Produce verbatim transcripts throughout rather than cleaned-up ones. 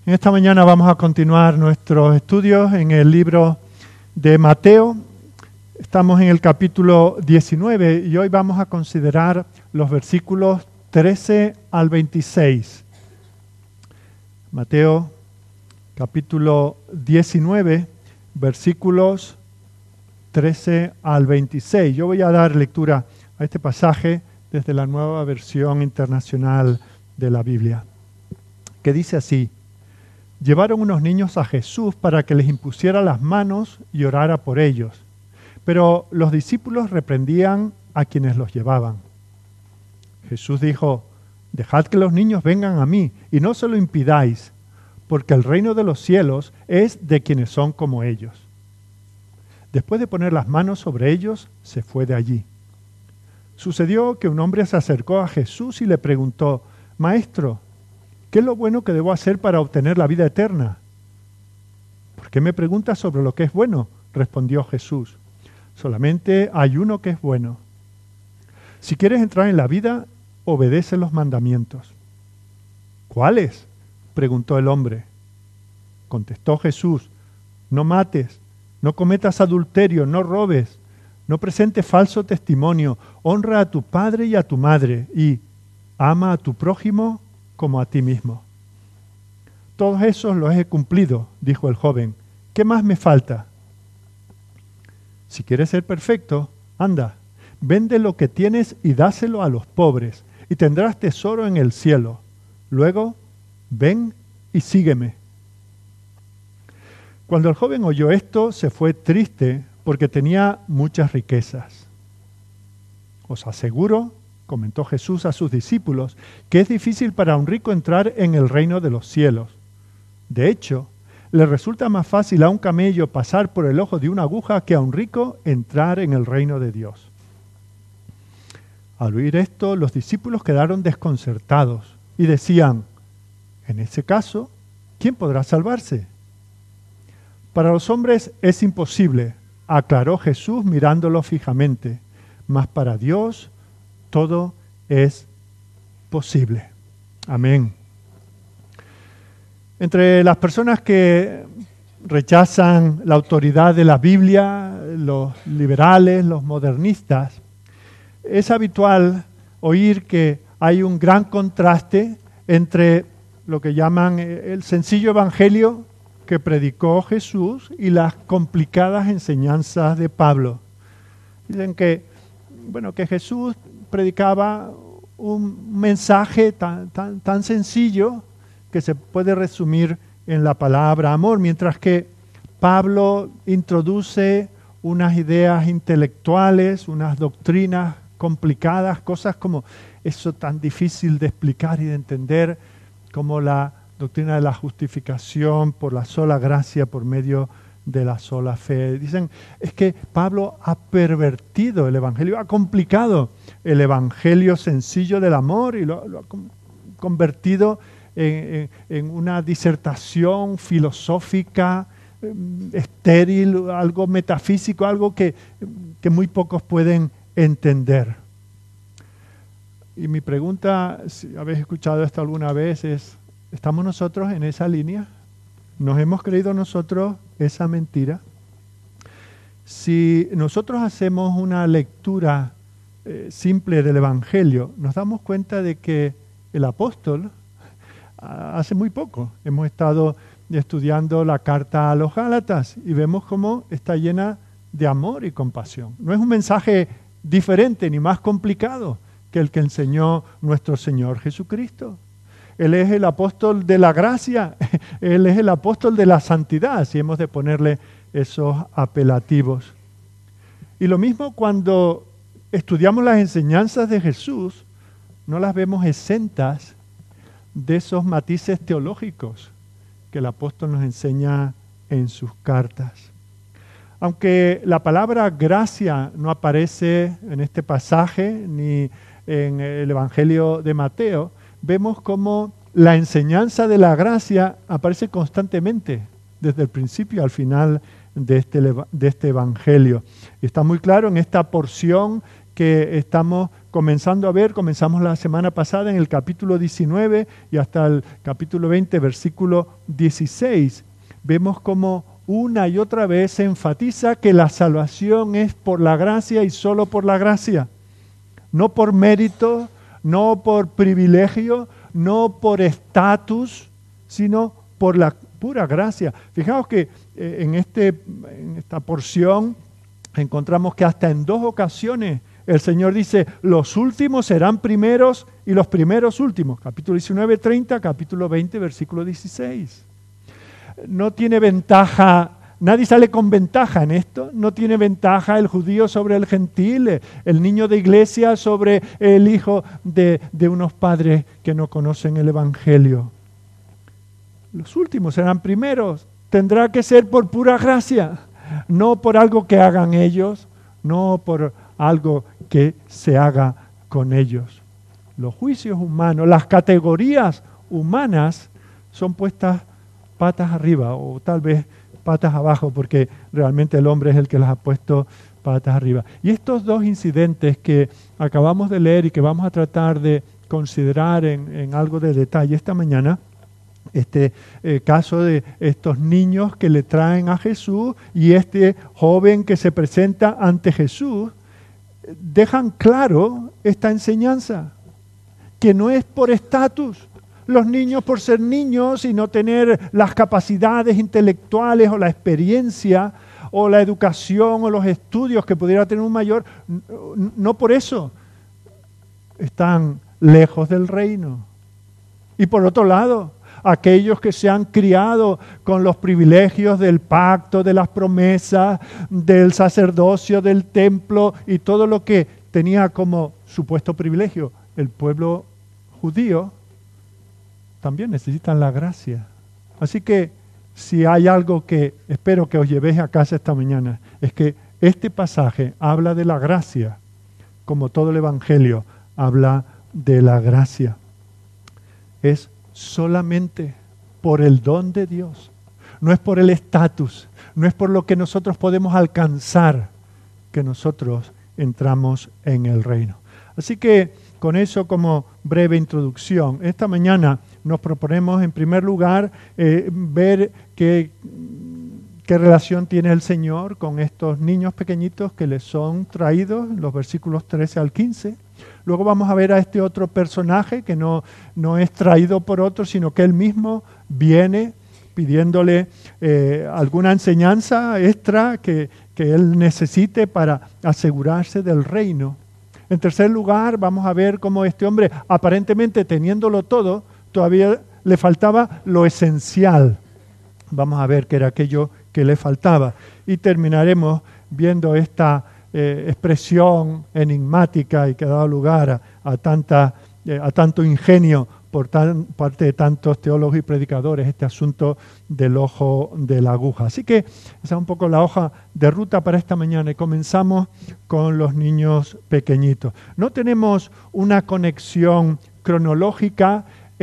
En esta mañana vamos a continuar nuestros estudios en el libro de Mateo. Estamos en el capítulo diecinueve y hoy vamos a considerar los versículos trece al veintiséis. Mateo capítulo diecinueve, versículos trece al veintiséis. Yo voy a dar lectura a este pasaje desde la Nueva Versión Internacional de la Biblia, que dice así: Llevaron unos niños a Jesús para que les impusiera las manos y orara por ellos. Pero los discípulos reprendían a quienes los llevaban. Jesús dijo: Dejad que los niños vengan a mí y no se lo impidáis, porque el reino de los cielos es de quienes son como ellos. Después de poner las manos sobre ellos, se fue de allí. Sucedió que un hombre se acercó a Jesús y le preguntó: Maestro, ¿qué es lo bueno que debo hacer para obtener la vida eterna? ¿Por qué me preguntas sobre lo que es bueno? Respondió Jesús. Solamente hay uno que es bueno. Si quieres entrar en la vida, obedece los mandamientos. ¿Cuáles? Preguntó el hombre. Contestó Jesús: No mates, no cometas adulterio, no robes, no presentes falso testimonio, honra a tu padre y a tu madre y ama a tu prójimo como a ti mismo. Todos esos los he cumplido, dijo el joven. ¿Qué más me falta? Si quieres ser perfecto, anda, vende lo que tienes y dáselo a los pobres, y tendrás tesoro en el cielo. Luego, ven y sígueme. Cuando el joven oyó esto, se fue triste porque tenía muchas riquezas. Os aseguro, comentó Jesús a sus discípulos, que es difícil para un rico entrar en el reino de los cielos. De hecho, le resulta más fácil a un camello pasar por el ojo de una aguja que a un rico entrar en el reino de Dios. Al oír esto, los discípulos quedaron desconcertados y decían: en ese caso, ¿quién podrá salvarse? Para los hombres es imposible, aclaró Jesús mirándolo fijamente, mas para Dios todo es posible. Amén. Entre las personas que rechazan la autoridad de la Biblia, los liberales, los modernistas, es habitual oír que hay un gran contraste entre lo que llaman el sencillo evangelio que predicó Jesús y las complicadas enseñanzas de Pablo. Dicen que, bueno, que Jesús predicaba un mensaje tan, tan, tan sencillo que se puede resumir en la palabra amor, mientras que Pablo introduce unas ideas intelectuales, unas doctrinas complicadas, cosas como eso tan difícil de explicar y de entender, como la doctrina de la justificación por la sola gracia, por medio de la sola fe. Dicen, es que Pablo ha pervertido el evangelio, ha complicado el evangelio sencillo del amor y lo, lo ha convertido en, en, en una disertación filosófica, eh, estéril, algo metafísico, algo que, que muy pocos pueden entender. Y mi pregunta, si habéis escuchado esto alguna vez, es: ¿estamos nosotros en esa línea? ¿Nos hemos creído nosotros esa mentira? Si nosotros hacemos una lectura eh, simple del Evangelio, nos damos cuenta de que el apóstol, hace muy poco, hemos estado estudiando la carta a los Gálatas y vemos cómo está llena de amor y compasión. No es un mensaje diferente ni más complicado que el que enseñó nuestro Señor Jesucristo. Él es el apóstol de la gracia, Él es el apóstol de la santidad, si hemos de ponerle esos apelativos. Y lo mismo cuando estudiamos las enseñanzas de Jesús, no las vemos exentas de esos matices teológicos que el apóstol nos enseña en sus cartas. Aunque la palabra gracia no aparece en este pasaje ni en el Evangelio de Mateo, vemos cómo la enseñanza de la gracia aparece constantemente, desde el principio al final de este, de este Evangelio. Y está muy claro en esta porción que estamos comenzando a ver. Comenzamos la semana pasada en el capítulo diecinueve y hasta el capítulo veinte, versículo dieciséis. Vemos como una y otra vez se enfatiza que la salvación es por la gracia y solo por la gracia. No por mérito, no por privilegio, no por estatus, sino por la pura gracia. Fijaos que eh, en, este, en esta porción encontramos que hasta en dos ocasiones el Señor dice, los últimos serán primeros y los primeros últimos. Capítulo diecinueve, treinta, capítulo veinte, versículo dieciséis. No tiene ventaja, nadie sale con ventaja en esto. No tiene ventaja el judío sobre el gentil, el niño de iglesia sobre el hijo de, de unos padres que no conocen el Evangelio. Los últimos serán primeros. Tendrá que ser por pura gracia, no por algo que hagan ellos, no por algo que se haga con ellos. Los juicios humanos, las categorías humanas son puestas patas arriba o tal vez patas abajo, porque realmente el hombre es el que las ha puesto patas arriba. Y estos dos incidentes que acabamos de leer y que vamos a tratar de considerar en, en algo de detalle esta mañana, este eh, caso de estos niños que le traen a Jesús y este joven que se presenta ante Jesús, dejan claro esta enseñanza, que no es por estatus. Los niños por ser niños y no tener las capacidades intelectuales o la experiencia o la educación o los estudios que pudiera tener un mayor, no por eso están lejos del reino. Y por otro lado, aquellos que se han criado con los privilegios del pacto, de las promesas, del sacerdocio, del templo y todo lo que tenía como supuesto privilegio el pueblo judío, también necesitan la gracia. Así que si hay algo que espero que os llevéis a casa esta mañana, es que este pasaje habla de la gracia, como todo el Evangelio habla de la gracia. Es solamente por el don de Dios, no es por el estatus, no es por lo que nosotros podemos alcanzar que nosotros entramos en el reino. Así que con eso como breve introducción, esta mañana nos proponemos en primer lugar eh, ver qué, qué relación tiene el Señor con estos niños pequeñitos que les son traídos, los versículos trece al quince. Luego vamos a ver a este otro personaje que no, no es traído por otro, sino que él mismo viene pidiéndole eh, alguna enseñanza extra que, que él necesite para asegurarse del reino. En tercer lugar, vamos a ver cómo este hombre, aparentemente teniéndolo todo, todavía le faltaba lo esencial. Vamos a ver qué era aquello que le faltaba. Y terminaremos viendo esta eh, expresión enigmática y que ha dado lugar a, a, tanta, eh, a tanto ingenio por tan, parte de tantos teólogos y predicadores, este asunto del ojo de la aguja. Así que esa es un poco la hoja de ruta para esta mañana y comenzamos con los niños pequeñitos. No tenemos una conexión cronológica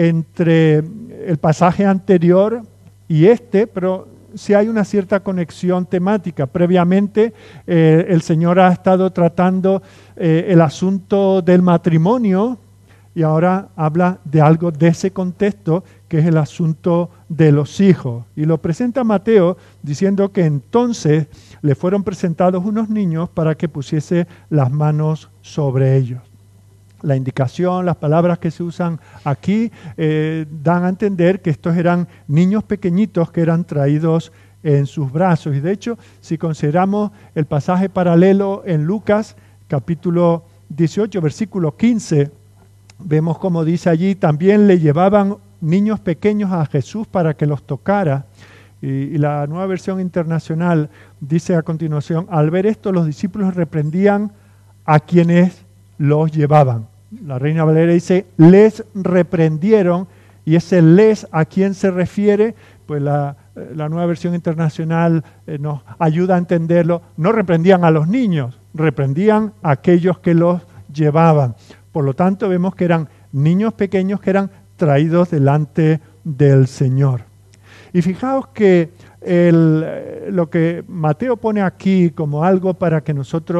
entre el pasaje anterior y este, pero sí hay una cierta conexión temática. Previamente eh, el Señor ha estado tratando eh, el asunto del matrimonio y ahora habla de algo de ese contexto, que es el asunto de los hijos. Y lo presenta Mateo diciendo que entonces le fueron presentados unos niños para que pusiese las manos sobre ellos. La indicación, las palabras que se usan aquí eh, dan a entender que estos eran niños pequeñitos que eran traídos en sus brazos. Y de hecho, si consideramos el pasaje paralelo en Lucas, capítulo dieciocho, versículo quince, vemos como dice allí, también le llevaban niños pequeños a Jesús para que los tocara. Y, y la Nueva Versión Internacional dice a continuación, al ver esto los discípulos reprendían a quienes los llevaban. La Reina Valera dice, les reprendieron, y ese les a quién se refiere, pues la, la Nueva Versión Internacional eh, nos ayuda a entenderlo. No reprendían a los niños, reprendían a aquellos que los llevaban. Por lo tanto, vemos que eran niños pequeños que eran traídos delante del Señor. Y fijaos que el, lo que Mateo pone aquí como algo para que nosotros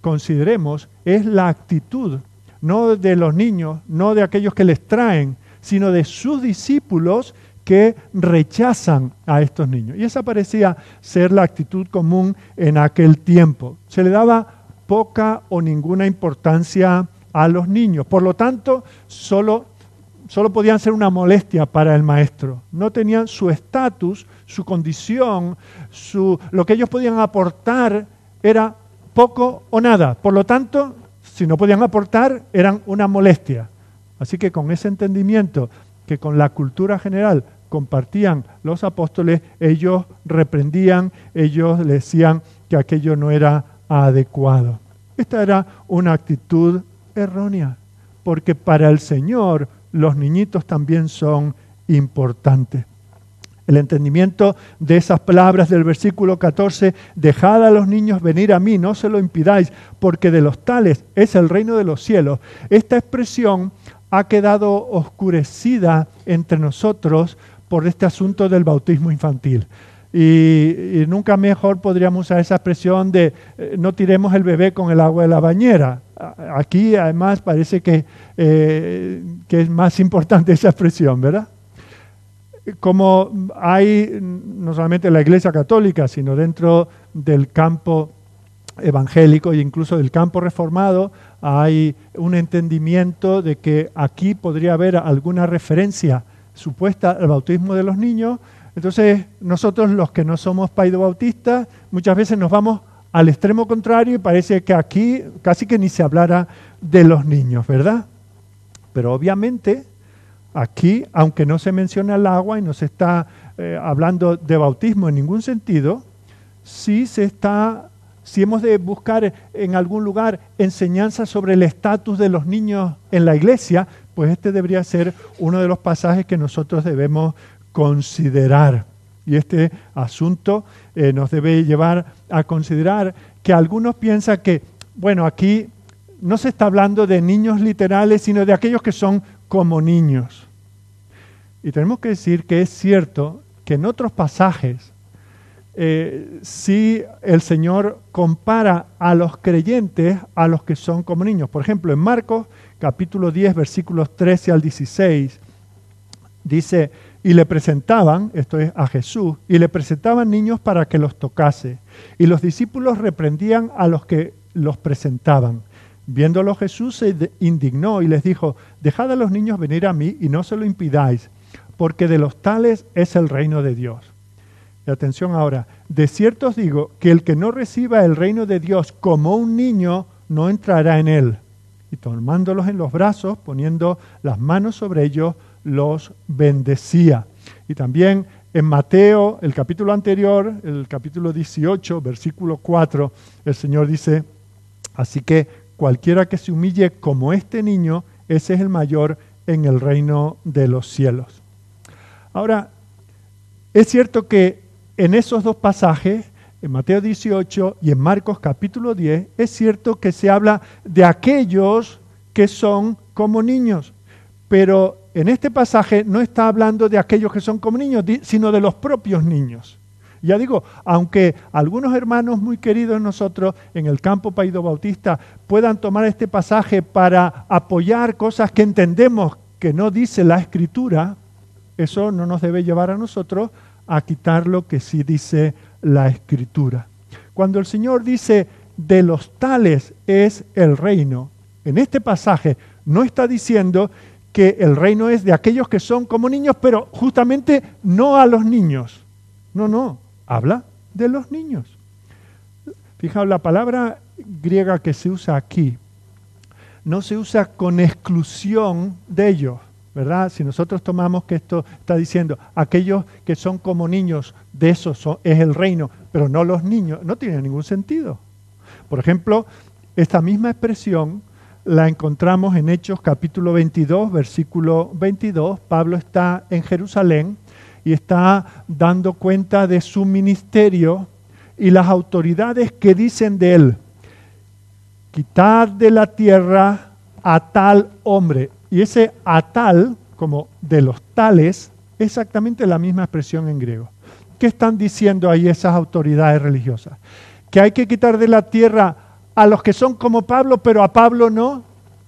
consideremos es la actitud, no de los niños, no de aquellos que les traen, sino de sus discípulos que rechazan a estos niños. Y esa parecía ser la actitud común en aquel tiempo. Se le daba poca o ninguna importancia a los niños. Por lo tanto, solo, solo podían ser una molestia para el maestro. No tenían su estatus, su condición, su, lo que ellos podían aportar era poco o nada. Por lo tanto, si no podían aportar, eran una molestia. Así que con ese entendimiento que con la cultura general compartían los apóstoles, ellos reprendían, ellos le decían que aquello no era adecuado. Esta era una actitud errónea, porque para el Señor los niñitos también son importantes. El entendimiento de esas palabras del versículo catorce, dejad a los niños venir a mí, no se lo impidáis, porque de los tales es el reino de los cielos. Esta expresión ha quedado oscurecida entre nosotros por este asunto del bautismo infantil. Y, y nunca mejor podríamos usar esa expresión de eh, no tiremos el bebé con el agua de la bañera. Aquí además parece que, eh, que es más importante esa expresión, ¿verdad? Como hay no solamente en la Iglesia Católica, sino dentro del campo evangélico e incluso del campo reformado, hay un entendimiento de que aquí podría haber alguna referencia supuesta al bautismo de los niños. Entonces nosotros los que no somos paidobautistas muchas veces nos vamos al extremo contrario y parece que aquí casi que ni se hablara de los niños, ¿verdad? Pero obviamente aquí, aunque no se menciona el agua y no se está eh, hablando de bautismo en ningún sentido, sí se está, si hemos de buscar en algún lugar enseñanza sobre el estatus de los niños en la iglesia, pues este debería ser uno de los pasajes que nosotros debemos considerar. Y este asunto eh, nos debe llevar a considerar que algunos piensan que, bueno, aquí no se está hablando de niños literales, sino de aquellos que son como niños. Y tenemos que decir que es cierto que en otros pasajes, eh, sí el Señor compara a los creyentes a los que son como niños. Por ejemplo, en Marcos capítulo diez, versículos trece al dieciséis, dice, y le presentaban, esto es a Jesús, y le presentaban niños para que los tocase. Y los discípulos reprendían a los que los presentaban. Viéndolo Jesús se indignó y les dijo, dejad a los niños venir a mí y no se lo impidáis, porque de los tales es el reino de Dios. Y atención ahora, de cierto os digo que el que no reciba el reino de Dios como un niño, no entrará en él. Y tomándolos en los brazos, poniendo las manos sobre ellos, los bendecía. Y también en Mateo, el capítulo anterior, el capítulo dieciocho, versículo cuatro, el Señor dice, así que cualquiera que se humille como este niño, ese es el mayor en el reino de los cielos. Ahora, es cierto que en esos dos pasajes, en Mateo dieciocho y en Marcos capítulo diez, es cierto que se habla de aquellos que son como niños, pero en este pasaje no está hablando de aquellos que son como niños, sino de los propios niños. Ya digo, aunque algunos hermanos muy queridos nosotros en el campo paidobautista puedan tomar este pasaje para apoyar cosas que entendemos que no dice la Escritura, eso no nos debe llevar a nosotros a quitar lo que sí dice la Escritura. Cuando el Señor dice, de los tales es el reino, en este pasaje no está diciendo que el reino es de aquellos que son como niños, pero justamente no a los niños. No, no, habla de los niños. Fijaos, la palabra griega que se usa aquí no se usa con exclusión de ellos, ¿verdad? Si nosotros tomamos que esto está diciendo aquellos que son como niños, de esos son, es el reino, pero no los niños, no tiene ningún sentido. Por ejemplo, esta misma expresión la encontramos en Hechos capítulo veintidós, versículo veintidós. Pablo está en Jerusalén y está dando cuenta de su ministerio y las autoridades que dicen de él, quitad de la tierra a tal hombre. Y ese a tal, como de los tales, es exactamente la misma expresión en griego. ¿Qué están diciendo ahí esas autoridades religiosas? Que hay que quitar de la tierra a los que son como Pablo, pero a Pablo no.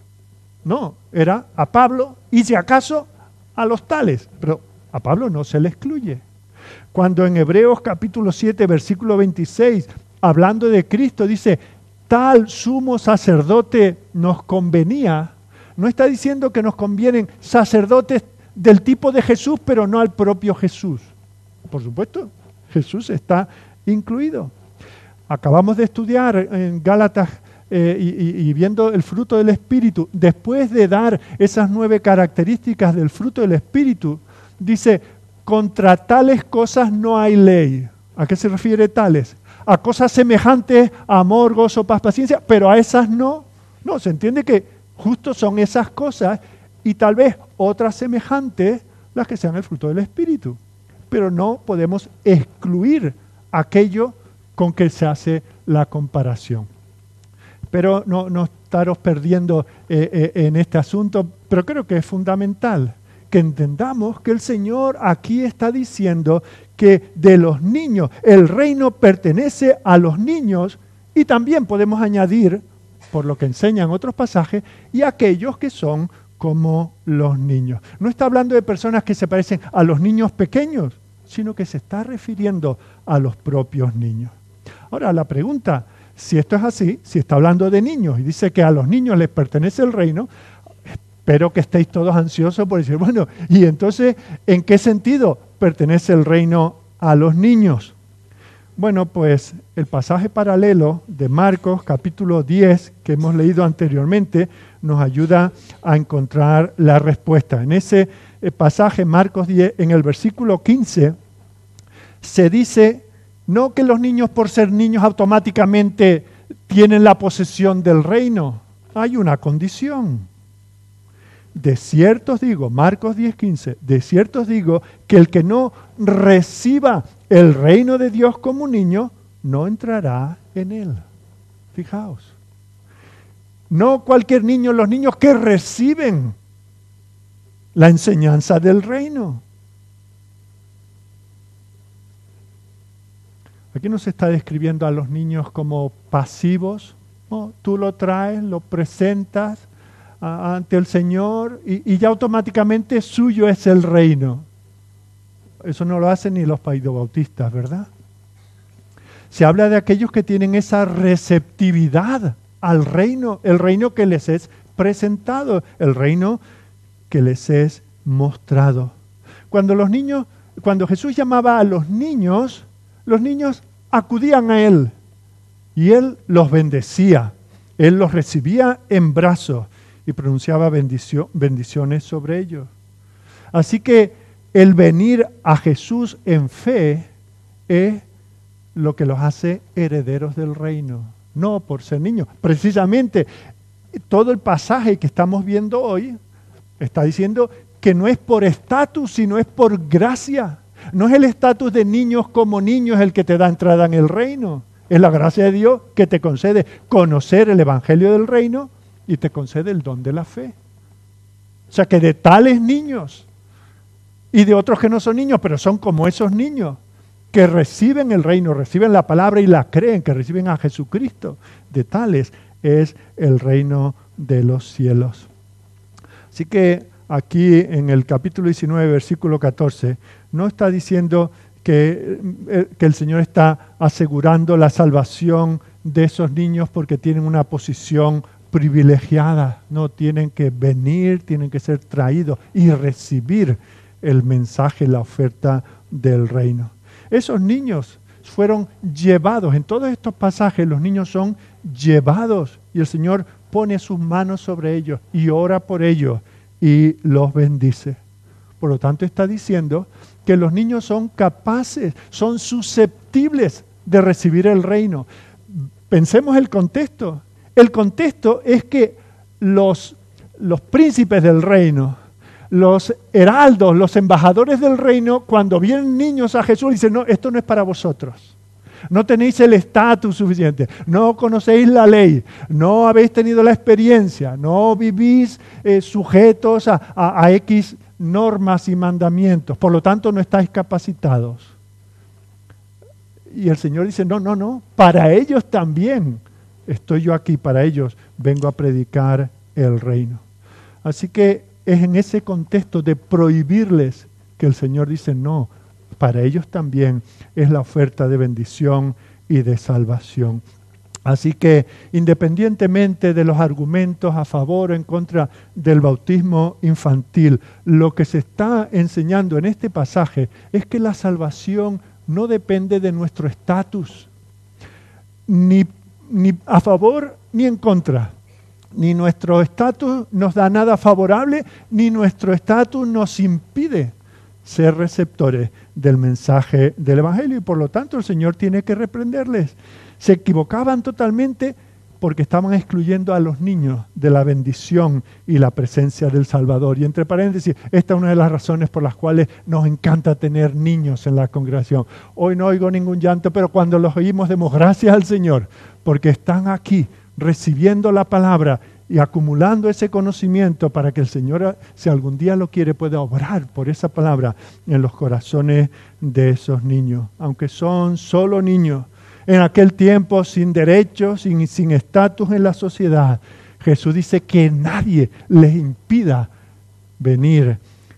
No, era a Pablo y si acaso a los tales, pero a Pablo no se le excluye. Cuando en Hebreos capítulo siete, versículo veintiséis, hablando de Cristo, dice, tal sumo sacerdote nos convenía, no está diciendo que nos convienen sacerdotes del tipo de Jesús, pero no al propio Jesús. Por supuesto, Jesús está incluido. Acabamos de estudiar en Gálatas eh, y, y, y viendo el fruto del Espíritu. Después de dar esas nueve características del fruto del Espíritu, dice, contra tales cosas no hay ley. ¿A qué se refiere tales? A cosas semejantes, amor, gozo, paz, paciencia, pero a esas no. No, se entiende que justo son esas cosas y tal vez otras semejantes las que sean el fruto del Espíritu. Pero no podemos excluir aquello con que se hace la comparación. Pero no, no estaros perdiendo eh, eh, en este asunto, pero creo que es fundamental que entendamos que el Señor aquí está diciendo que de los niños, el reino pertenece a los niños y también podemos añadir, por lo que enseñan otros pasajes, y aquellos que son como los niños. No está hablando de personas que se parecen a los niños pequeños, sino que se está refiriendo a los propios niños. Ahora, la pregunta, si esto es así, si está hablando de niños y dice que a los niños les pertenece el reino, espero que estéis todos ansiosos por decir, bueno, ¿y entonces en qué sentido pertenece el reino a los niños? Bueno, pues el pasaje paralelo de Marcos capítulo diez que hemos leído anteriormente nos ayuda a encontrar la respuesta. En ese pasaje, Marcos diez, en el versículo quince, se dice no que los niños por ser niños automáticamente tienen la posesión del reino. Hay una condición. De cierto os digo, Marcos diez, quince, de cierto os digo que el que no reciba el reino de Dios como un niño, no entrará en él. Fijaos. No cualquier niño, los niños que reciben la enseñanza del reino. Aquí no se está describiendo a los niños como pasivos. ¿No? Tú lo traes, lo presentas a, ante el Señor y, y ya automáticamente suyo es el reino. Eso no lo hacen ni los paidobautistas, ¿verdad? Se habla de aquellos que tienen esa receptividad al reino, el reino que les es presentado, el reino que les es mostrado. Cuando los niños, cuando Jesús llamaba a los niños, los niños acudían a Él y Él los bendecía. Él los recibía en brazos y pronunciaba bendicio, bendiciones sobre ellos. Así que el venir a Jesús en fe es lo que los hace herederos del reino, no por ser niños. Precisamente todo el pasaje que estamos viendo hoy está diciendo que no es por estatus, sino es por gracia. No es el estatus de niños como niños el que te da entrada en el reino. Es la gracia de Dios que te concede conocer el evangelio del reino y te concede el don de la fe. O sea que de tales niños y de otros que no son niños, pero son como esos niños que reciben el reino, reciben la palabra y la creen, que reciben a Jesucristo, de tales es el reino de los cielos. Así que aquí en el capítulo diecinueve, versículo catorce, no está diciendo que, que el Señor está asegurando la salvación de esos niños porque tienen una posición privilegiada. No, tienen que venir, tienen que ser traídos y recibir el mensaje, la oferta del reino. Esos niños fueron llevados, en todos estos pasajes los niños son llevados y el Señor pone sus manos sobre ellos y ora por ellos y los bendice. Por lo tanto está diciendo que los niños son capaces, son susceptibles de recibir el reino. Pensemos el contexto. El contexto es que los, los príncipes del reino, los heraldos, los embajadores del reino, cuando vienen niños a Jesús, dicen, no, esto no es para vosotros. No tenéis el estatus suficiente, no conocéis la ley, no habéis tenido la experiencia, no vivís eh, sujetos a, a, a X normas y mandamientos, por lo tanto no estáis capacitados. Y el Señor dice, no, no, no, para ellos también estoy yo aquí para ellos, vengo a predicar el reino. Así que es en ese contexto de prohibirles que el Señor dice no, para ellos también es la oferta de bendición y de salvación. Así que independientemente de los argumentos a favor o en contra del bautismo infantil, lo que se está enseñando en este pasaje es que la salvación no depende de nuestro estatus, ni, ni a favor ni en contra. Ni nuestro estatus nos da nada favorable, ni nuestro estatus nos impide ser receptores del mensaje del Evangelio. Y por lo tanto el Señor tiene que reprenderles. Se equivocaban totalmente porque estaban excluyendo a los niños de la bendición y la presencia del Salvador. Y entre paréntesis, esta es una de las razones por las cuales nos encanta tener niños en la congregación. Hoy no oigo ningún llanto, pero cuando los oímos demos gracias al Señor, porque están aquí recibiendo la palabra y acumulando ese conocimiento para que el Señor, si algún día lo quiere, pueda obrar por esa palabra en los corazones de esos niños, aunque son solo niños. En aquel tiempo, sin derechos, sin, sin estatus en la sociedad, Jesús dice que nadie les impida venir.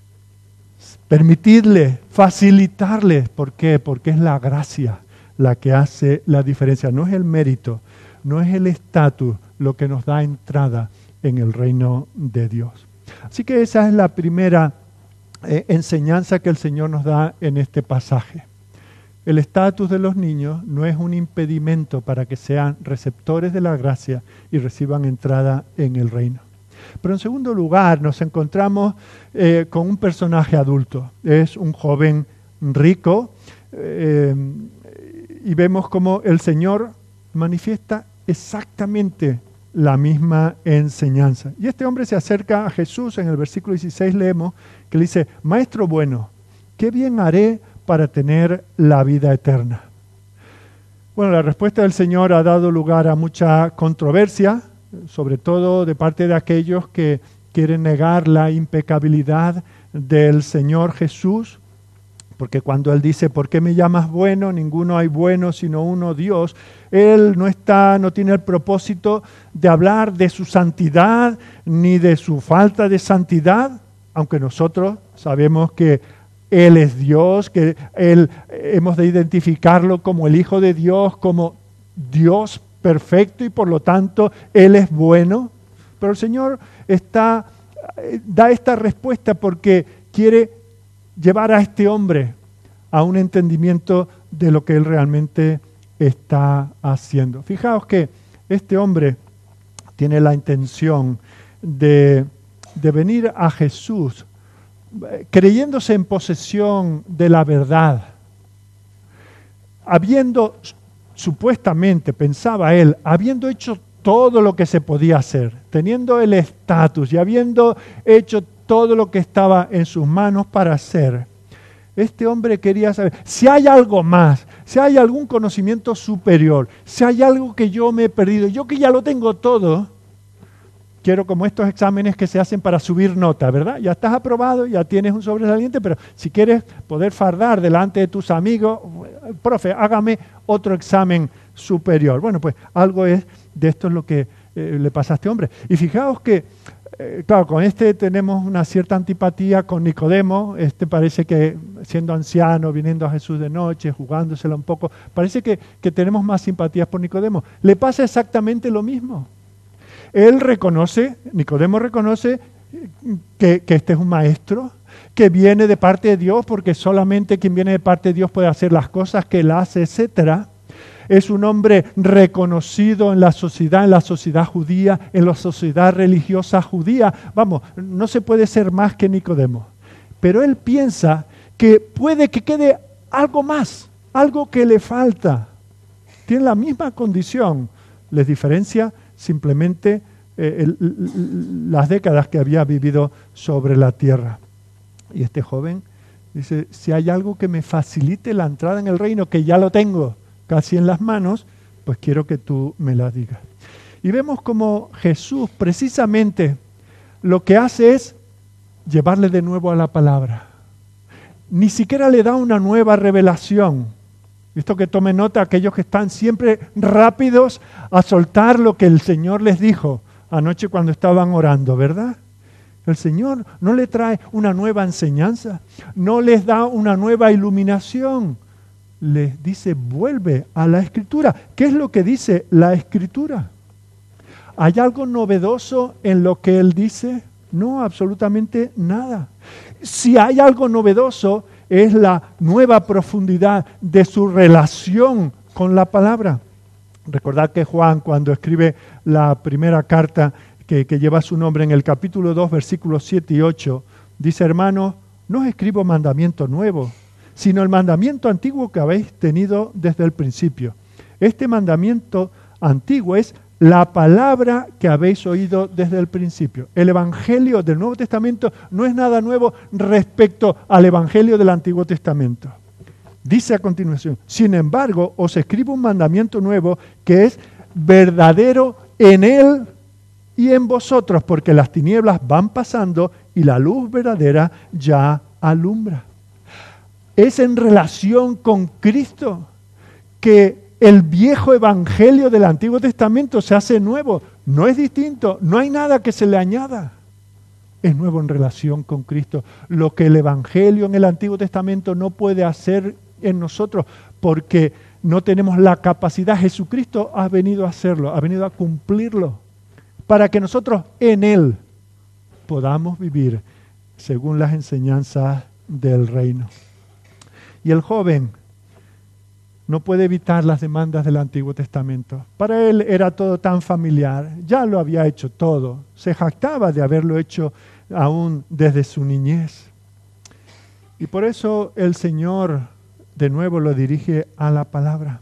Permitirles, facilitarles. ¿Por qué? Porque es la gracia la que hace la diferencia. No es el mérito, no es el estatus lo que nos da entrada en el reino de Dios. Así que esa es la primera eh, enseñanza que el Señor nos da en este pasaje. El estatus de los niños no es un impedimento para que sean receptores de la gracia y reciban entrada en el reino. Pero en segundo lugar nos encontramos eh, con un personaje adulto. Es un joven rico eh, y vemos cómo el Señor manifiesta exactamente la misma enseñanza. Y este hombre se acerca a Jesús. En el versículo dieciséis leemos que le dice: Maestro bueno, ¿qué bien haré para tener la vida eterna? Bueno, la respuesta del Señor ha dado lugar a mucha controversia, sobre todo de parte de aquellos que quieren negar la impecabilidad del Señor Jesús, porque cuando Él dice, ¿por qué me llamas bueno? Ninguno hay bueno sino uno, Dios. Él no está, no tiene el propósito de hablar de su santidad ni de su falta de santidad, aunque nosotros sabemos que Él es Dios, que Él hemos de identificarlo como el Hijo de Dios, como Dios perfecto y por lo tanto Él es bueno. Pero el Señor está, da esta respuesta porque quiere llevar a este hombre a un entendimiento de lo que Él realmente está haciendo. Fijaos que este hombre tiene la intención de, de venir a Jesús creyéndose en posesión de la verdad, habiendo supuestamente, pensaba él, habiendo hecho todo lo que se podía hacer, teniendo el estatus y habiendo hecho todo lo que estaba en sus manos para hacer, este hombre quería saber si hay algo más, si hay algún conocimiento superior, si hay algo que yo me he perdido, yo que ya lo tengo todo. Quiero como estos exámenes que se hacen para subir nota, ¿verdad? Ya estás aprobado, ya tienes un sobresaliente, pero si quieres poder fardar delante de tus amigos, profe, hágame otro examen superior. Bueno, pues algo es de esto es lo que eh, le pasa a este hombre. Y fijaos que, eh, claro, con este tenemos una cierta antipatía con Nicodemo. Este parece que siendo anciano, viniendo a Jesús de noche, jugándosela un poco, parece que, que tenemos más simpatías por Nicodemo. Le pasa exactamente lo mismo. Él reconoce, Nicodemo reconoce que, que este es un maestro, que viene de parte de Dios, porque solamente quien viene de parte de Dios puede hacer las cosas que él hace, etcétera. Es un hombre reconocido en la sociedad, en la sociedad judía, en la sociedad religiosa judía. Vamos, no se puede ser más que Nicodemo. Pero él piensa que puede que quede algo más, algo que le falta. Tiene la misma condición, les diferencia simplemente eh, el, el, las décadas que había vivido sobre la tierra. Y este joven dice, si hay algo que me facilite la entrada en el reino, que ya lo tengo casi en las manos, pues quiero que tú me la digas. Y vemos como Jesús precisamente lo que hace es llevarle de nuevo a la palabra. Ni siquiera le da una nueva revelación. Esto que tome nota aquellos que están siempre rápidos a soltar lo que el Señor les dijo anoche cuando estaban orando, ¿verdad? El Señor no le trae una nueva enseñanza, no les da una nueva iluminación. Les dice, vuelve a la Escritura. ¿Qué es lo que dice la Escritura? ¿Hay algo novedoso en lo que Él dice? No, absolutamente nada. Si hay algo novedoso, es la nueva profundidad de su relación con la palabra. Recordad que Juan, cuando escribe la primera carta que, que lleva su nombre en el capítulo dos, versículos siete y ocho, dice, hermanos, no os escribo mandamiento nuevo, sino el mandamiento antiguo que habéis tenido desde el principio. Este mandamiento antiguo es la palabra que habéis oído desde el principio. El Evangelio del Nuevo Testamento no es nada nuevo respecto al Evangelio del Antiguo Testamento. Dice a continuación, sin embargo, os escribo un mandamiento nuevo que es verdadero en Él y en vosotros, porque las tinieblas van pasando y la luz verdadera ya alumbra. Es en relación con Cristo que el viejo evangelio del Antiguo Testamento se hace nuevo. No es distinto, no hay nada que se le añada. Es nuevo en relación con Cristo. Lo que el evangelio en el Antiguo Testamento no puede hacer en nosotros porque no tenemos la capacidad. Jesucristo ha venido a hacerlo, ha venido a cumplirlo para que nosotros en Él podamos vivir según las enseñanzas del reino. Y el joven no puede evitar las demandas del Antiguo Testamento. Para él era todo tan familiar, ya lo había hecho todo, se jactaba de haberlo hecho aún desde su niñez. Y por eso el Señor de nuevo lo dirige a la palabra.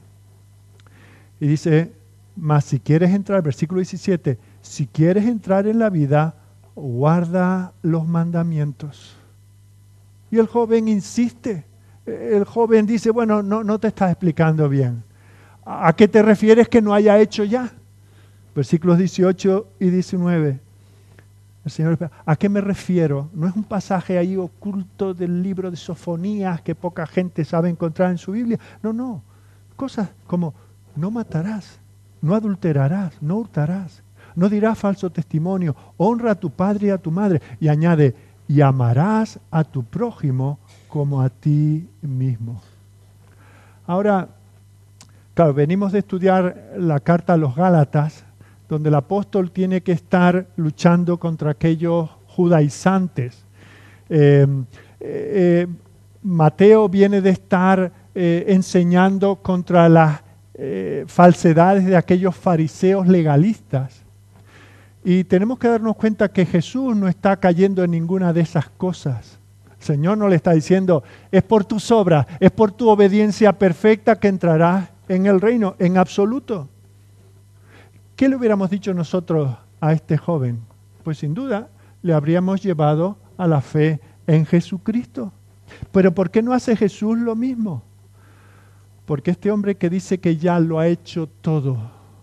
Y dice, mas si quieres entrar, versículo diecisiete, si quieres entrar en la vida, guarda los mandamientos. Y el joven insiste. El joven dice, bueno, no, no te estás explicando bien. ¿A qué te refieres que no haya hecho ya? Versículos dieciocho y diecinueve. El Señor, ¿a qué me refiero? No es un pasaje ahí oculto del libro de Sofonías que poca gente sabe encontrar en su Biblia. No, no. Cosas como, no matarás, no adulterarás, no hurtarás, no dirás falso testimonio, honra a tu padre y a tu madre. Y añade, y amarás a tu prójimo como a ti mismo. Ahora, claro, venimos de estudiar la carta a los Gálatas, donde el apóstol tiene que estar luchando contra aquellos judaizantes. Eh, eh, Mateo viene de estar eh, enseñando contra las eh, falsedades de aquellos fariseos legalistas. Y tenemos que darnos cuenta que Jesús no está cayendo en ninguna de esas cosas. El Señor no le está diciendo, es por tus obras, es por tu obediencia perfecta que entrarás en el reino, en absoluto. ¿Qué le hubiéramos dicho nosotros a este joven? Pues sin duda le habríamos llevado a la fe en Jesucristo. Pero ¿por qué no hace Jesús lo mismo? Porque este hombre que dice que ya lo ha hecho todo,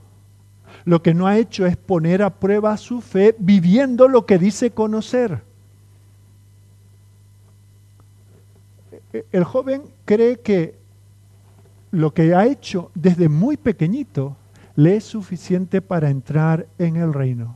lo que no ha hecho es poner a prueba su fe viviendo lo que dice conocer. El joven cree que lo que ha hecho desde muy pequeñito le es suficiente para entrar en el reino.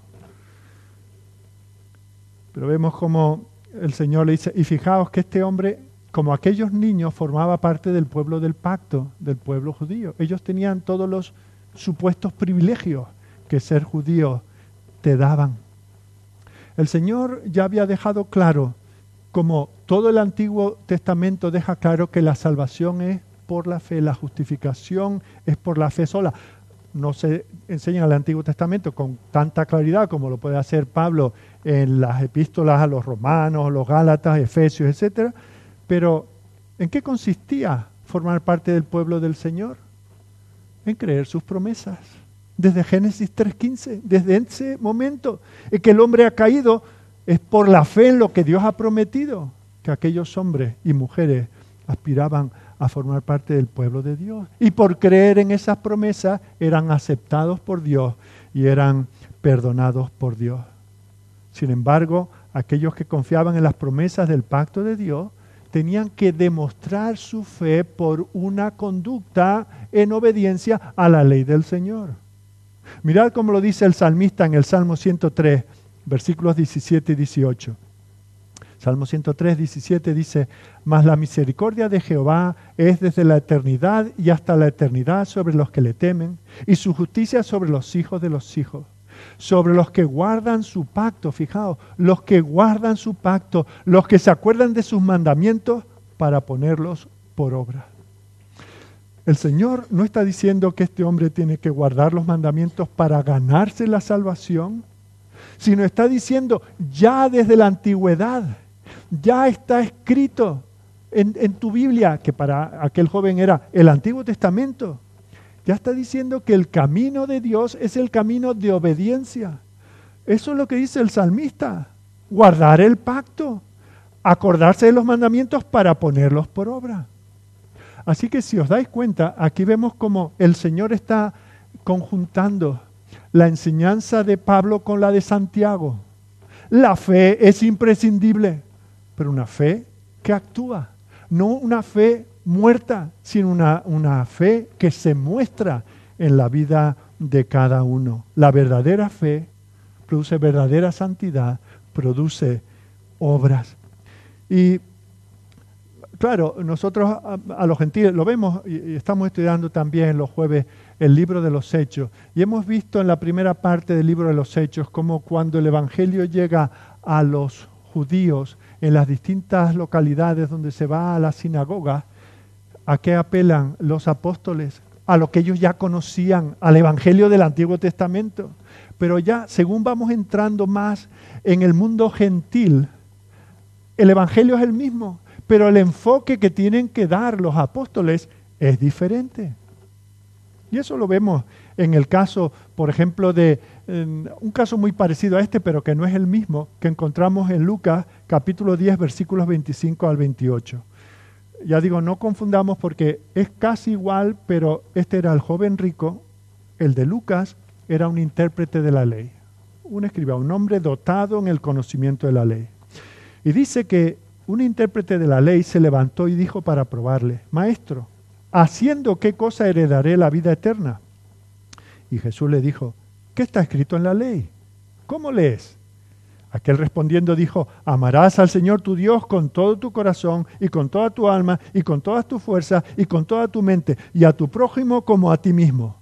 Pero vemos como el Señor le dice, y fijaos que este hombre, como aquellos niños, formaba parte del pueblo del pacto, del pueblo judío. Ellos tenían todos los supuestos privilegios que ser judío te daban. El Señor ya había dejado claro, como todo el Antiguo Testamento deja claro, que la salvación es por la fe, la justificación es por la fe sola. No se enseña en el Antiguo Testamento con tanta claridad como lo puede hacer Pablo en las epístolas a los romanos, los gálatas, efesios, etcétera. Pero, ¿en qué consistía formar parte del pueblo del Señor? En creer sus promesas. Desde Génesis tres quince, desde ese momento en que el hombre ha caído, es por la fe en lo que Dios ha prometido, que aquellos hombres y mujeres aspiraban a formar parte del pueblo de Dios. Y por creer en esas promesas eran aceptados por Dios y eran perdonados por Dios. Sin embargo, aquellos que confiaban en las promesas del pacto de Dios tenían que demostrar su fe por una conducta en obediencia a la ley del Señor. Mirad cómo lo dice el salmista en el Salmo ciento tres, versículos diecisiete y dieciocho. Salmo ciento tres, diecisiete dice: mas la misericordia de Jehová es desde la eternidad y hasta la eternidad sobre los que le temen, y su justicia sobre los hijos de los hijos, sobre los que guardan su pacto. Fijaos, los que guardan su pacto, los que se acuerdan de sus mandamientos para ponerlos por obra. El Señor no está diciendo que este hombre tiene que guardar los mandamientos para ganarse la salvación, sino está diciendo ya desde la antigüedad, ya está escrito en, en tu Biblia, que para aquel joven era el Antiguo Testamento. Ya está diciendo que el camino de Dios es el camino de obediencia. Eso es lo que dice el salmista. Guardar el pacto, acordarse de los mandamientos para ponerlos por obra. Así que si os dais cuenta, aquí vemos como el Señor está conjuntando la enseñanza de Pablo con la de Santiago. La fe es imprescindible, pero una fe que actúa, no una fe muerta, sino una, una fe que se muestra en la vida de cada uno. La verdadera fe produce verdadera santidad, produce obras. Y claro, nosotros a, a los gentiles lo vemos y estamos estudiando también los jueves el libro de los Hechos. Y hemos visto en la primera parte del libro de los Hechos cómo cuando el Evangelio llega a los judíos en las distintas localidades donde se va a la sinagoga, ¿a qué apelan los apóstoles? A lo que ellos ya conocían, al Evangelio del Antiguo Testamento. Pero ya, según vamos entrando más en el mundo gentil, el Evangelio es el mismo, pero el enfoque que tienen que dar los apóstoles es diferente. Y eso lo vemos en el caso, por ejemplo, de en un caso muy parecido a este, pero que no es el mismo, que encontramos en Lucas capítulo diez, versículos veinticinco al veintiocho. Ya digo, no confundamos porque es casi igual, pero este era el joven rico, el de Lucas era un intérprete de la ley, un escriba, un hombre dotado en el conocimiento de la ley. Y dice que un intérprete de la ley se levantó y dijo para probarle: Maestro, ¿haciendo qué cosa heredaré la vida eterna? Y Jesús le dijo: ¿qué está escrito en la ley? ¿Cómo lees? Aquel respondiendo dijo: amarás al Señor tu Dios con todo tu corazón y con toda tu alma y con todas tus fuerzas y con toda tu mente, y a tu prójimo como a ti mismo.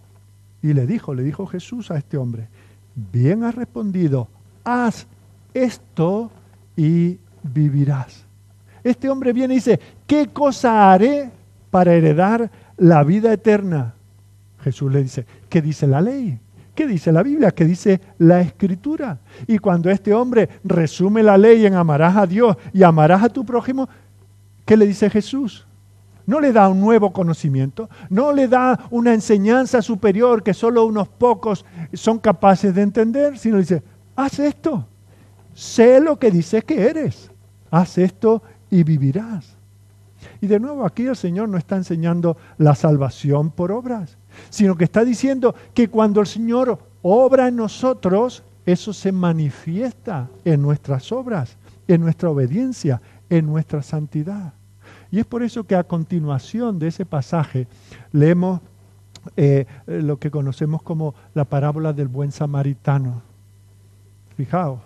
Y le dijo, le dijo Jesús a este hombre: bien has respondido, haz esto y vivirás. Este hombre viene y dice: ¿qué cosa haré para heredar la vida eterna? Jesús le dice: ¿qué dice la ley? ¿Qué dice la Biblia? ¿Qué dice la Escritura? Y cuando este hombre resume la ley en amarás a Dios y amarás a tu prójimo, ¿qué le dice Jesús? No le da un nuevo conocimiento, no le da una enseñanza superior que solo unos pocos son capaces de entender, sino le dice: haz esto, sé lo que dices que eres, haz esto y vivirás. Y de nuevo aquí el Señor no está enseñando la salvación por obras, sino que está diciendo que cuando el Señor obra en nosotros, eso se manifiesta en nuestras obras, en nuestra obediencia, en nuestra santidad. Y es por eso que a continuación de ese pasaje leemos eh, lo que conocemos como la parábola del buen samaritano. Fijaos,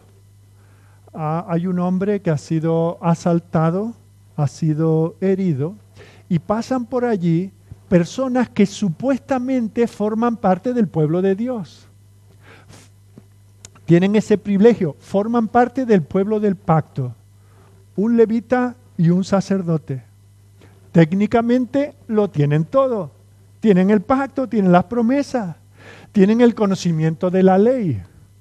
ah, hay un hombre que ha sido asaltado, ha sido herido, y pasan por allí personas que supuestamente forman parte del pueblo de Dios. Tienen ese privilegio, forman parte del pueblo del pacto. Un levita y un sacerdote. Técnicamente lo tienen todo. Tienen el pacto, tienen las promesas, tienen el conocimiento de la ley.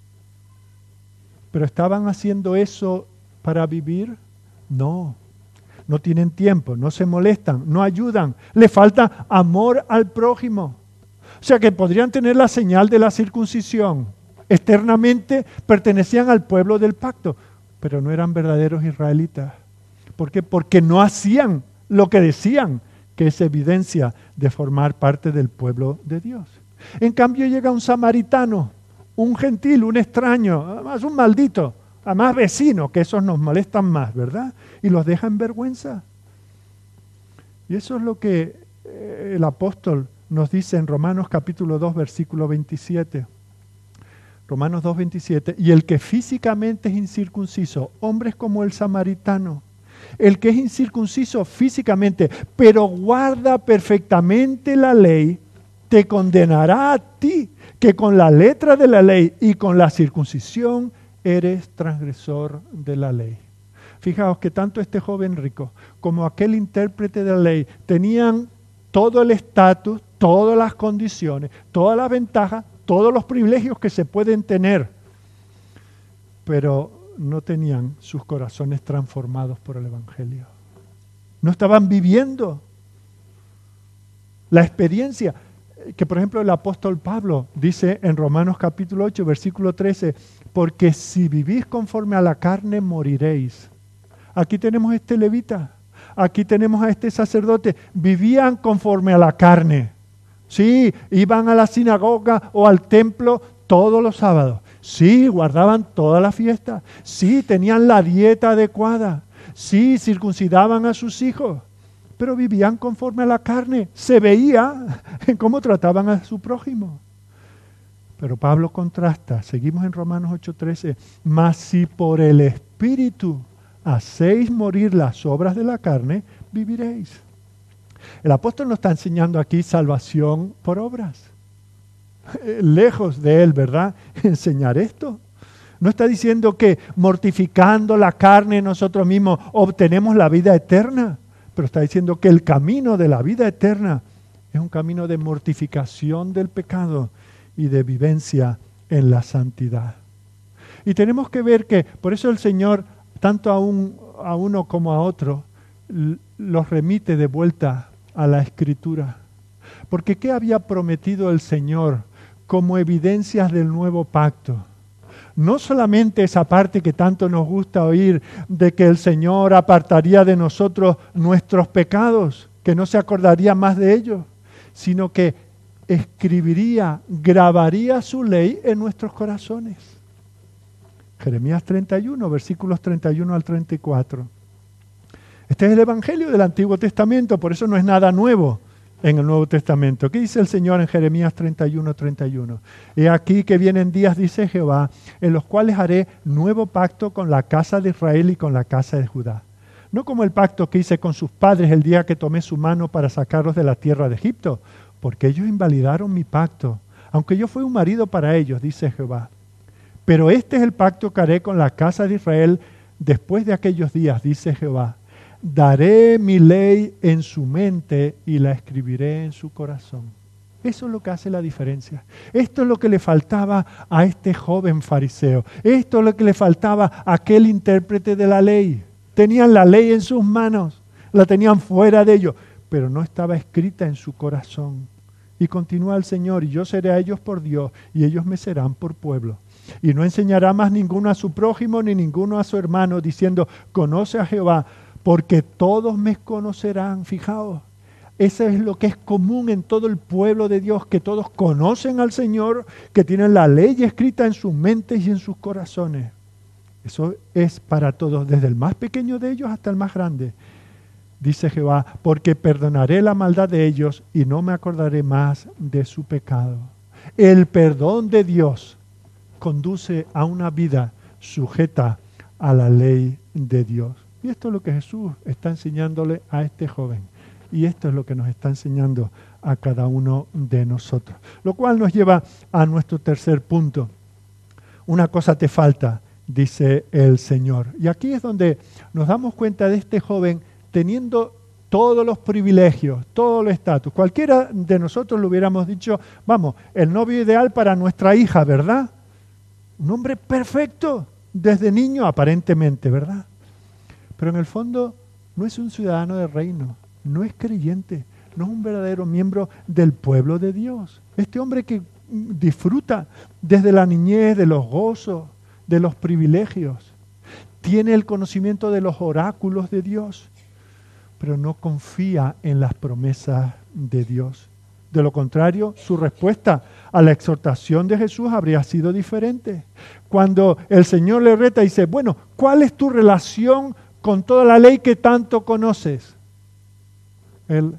¿Pero estaban haciendo eso para vivir? No. No tienen tiempo, no se molestan, no ayudan. Le falta amor al prójimo. O sea que podrían tener la señal de la circuncisión. Externamente pertenecían al pueblo del pacto, pero no eran verdaderos israelitas. ¿Por qué? Porque no hacían lo que decían, que es evidencia de formar parte del pueblo de Dios. En cambio llega un samaritano, un gentil, un extraño, además un maldito, a más vecinos, que esos nos molestan más, ¿verdad? Y los deja en vergüenza. Y eso es lo que eh, el apóstol nos dice en Romanos capítulo dos, versículo veintisiete. Romanos dos, veintisiete. Y el que físicamente es incircunciso, hombres como el samaritano, el que es incircunciso físicamente, pero guarda perfectamente la ley, te condenará a ti, que con la letra de la ley y con la circuncisión eres transgresor de la ley. Fijaos que tanto este joven rico como aquel intérprete de la ley tenían todo el estatus, todas las condiciones, todas las ventajas, todos los privilegios que se pueden tener, pero no tenían sus corazones transformados por el Evangelio. No estaban viviendo la experiencia que, por ejemplo, el apóstol Pablo dice en Romanos capítulo ocho, versículo trece, porque si vivís conforme a la carne, moriréis. Aquí tenemos a este levita, aquí tenemos a este sacerdote, vivían conforme a la carne. Sí, iban a la sinagoga o al templo todos los sábados. Sí, guardaban toda la fiesta. Sí, tenían la dieta adecuada. Sí, circuncidaban a sus hijos. Pero vivían conforme a la carne. Se veía en cómo trataban a su prójimo. Pero Pablo contrasta. Seguimos en Romanos ocho trece. Mas si por el Espíritu hacéis morir las obras de la carne, viviréis. El apóstol nos está enseñando aquí salvación por obras. Lejos de él, ¿verdad? Enseñar esto. No está diciendo que mortificando la carne nosotros mismos obtenemos la vida eterna, pero está diciendo que el camino de la vida eterna es un camino de mortificación del pecado y de vivencia en la santidad. Y tenemos que ver que, por eso el Señor, tanto a, un, a uno como a otro, los remite de vuelta a la Escritura. Porque ¿qué había prometido el Señor como evidencias del nuevo pacto? No solamente esa parte que tanto nos gusta oír de que el Señor apartaría de nosotros nuestros pecados, que no se acordaría más de ellos, sino que escribiría, grabaría su ley en nuestros corazones. Jeremías treinta y uno, versículos treinta y uno al treinta y cuatro. Este es el Evangelio del Antiguo Testamento, por eso no es nada nuevo en el Nuevo Testamento. ¿Qué dice el Señor en Jeremías treinta y uno, treinta y uno? He aquí que vienen días, dice Jehová, en los cuales haré nuevo pacto con la casa de Israel y con la casa de Judá. No como el pacto que hice con sus padres el día que tomé su mano para sacarlos de la tierra de Egipto, porque ellos invalidaron mi pacto, aunque yo fui un marido para ellos, dice Jehová. Pero este es el pacto que haré con la casa de Israel después de aquellos días, dice Jehová. Daré mi ley en su mente y la escribiré en su corazón. Eso es lo que hace la diferencia. Esto es lo que le faltaba a este joven fariseo. Esto es lo que le faltaba a aquel intérprete de la ley. Tenían la ley en sus manos, la tenían fuera de ellos, pero no estaba escrita en su corazón. Y continúa el Señor, y yo seré a ellos por Dios, y ellos me serán por pueblo. Y no enseñará más ninguno a su prójimo, ni ninguno a su hermano, diciendo, conoce a Jehová, porque todos me conocerán. Fijaos, eso es lo que es común en todo el pueblo de Dios, que todos conocen al Señor, que tienen la ley escrita en sus mentes y en sus corazones. Eso es para todos, desde el más pequeño de ellos hasta el más grande. Dice Jehová, porque perdonaré la maldad de ellos y no me acordaré más de su pecado. El perdón de Dios conduce a una vida sujeta a la ley de Dios. Y esto es lo que Jesús está enseñándole a este joven. Y esto es lo que nos está enseñando a cada uno de nosotros. Lo cual nos lleva a nuestro tercer punto. Una cosa te falta, dice el Señor. Y aquí es donde nos damos cuenta de este joven teniendo todos los privilegios, todo el estatus. Cualquiera de nosotros le hubiéramos dicho, vamos, el novio ideal para nuestra hija, ¿verdad? Un hombre perfecto, desde niño aparentemente, ¿verdad? Pero en el fondo no es un ciudadano del reino, no es creyente, no es un verdadero miembro del pueblo de Dios. Este hombre que disfruta desde la niñez de los gozos, de los privilegios, tiene el conocimiento de los oráculos de Dios, pero no confía en las promesas de Dios. De lo contrario, su respuesta a la exhortación de Jesús habría sido diferente. Cuando el Señor le reta y dice, bueno, ¿cuál es tu relación con toda la ley que tanto conoces? Él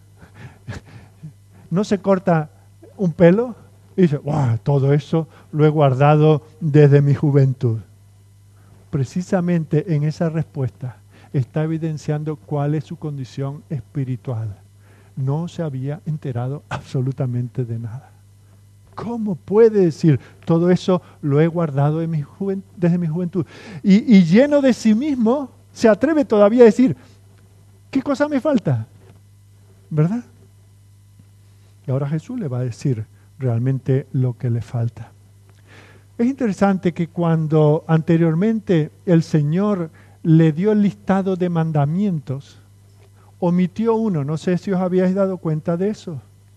no se corta un pelo y dice, wow, todo eso lo he guardado desde mi juventud. Precisamente en esa respuesta está evidenciando cuál es su condición espiritual. No se había enterado absolutamente de nada. ¿Cómo puede decir, todo eso lo he guardado de mi juventud, desde mi juventud? Y, y lleno de sí mismo, se atreve todavía a decir, ¿qué cosa me falta? ¿Verdad? Y ahora Jesús le va a decir realmente lo que le falta. Es interesante que cuando anteriormente el Señor le dio el listado de mandamientos, omitió uno, no sé si os habíais dado cuenta de eso.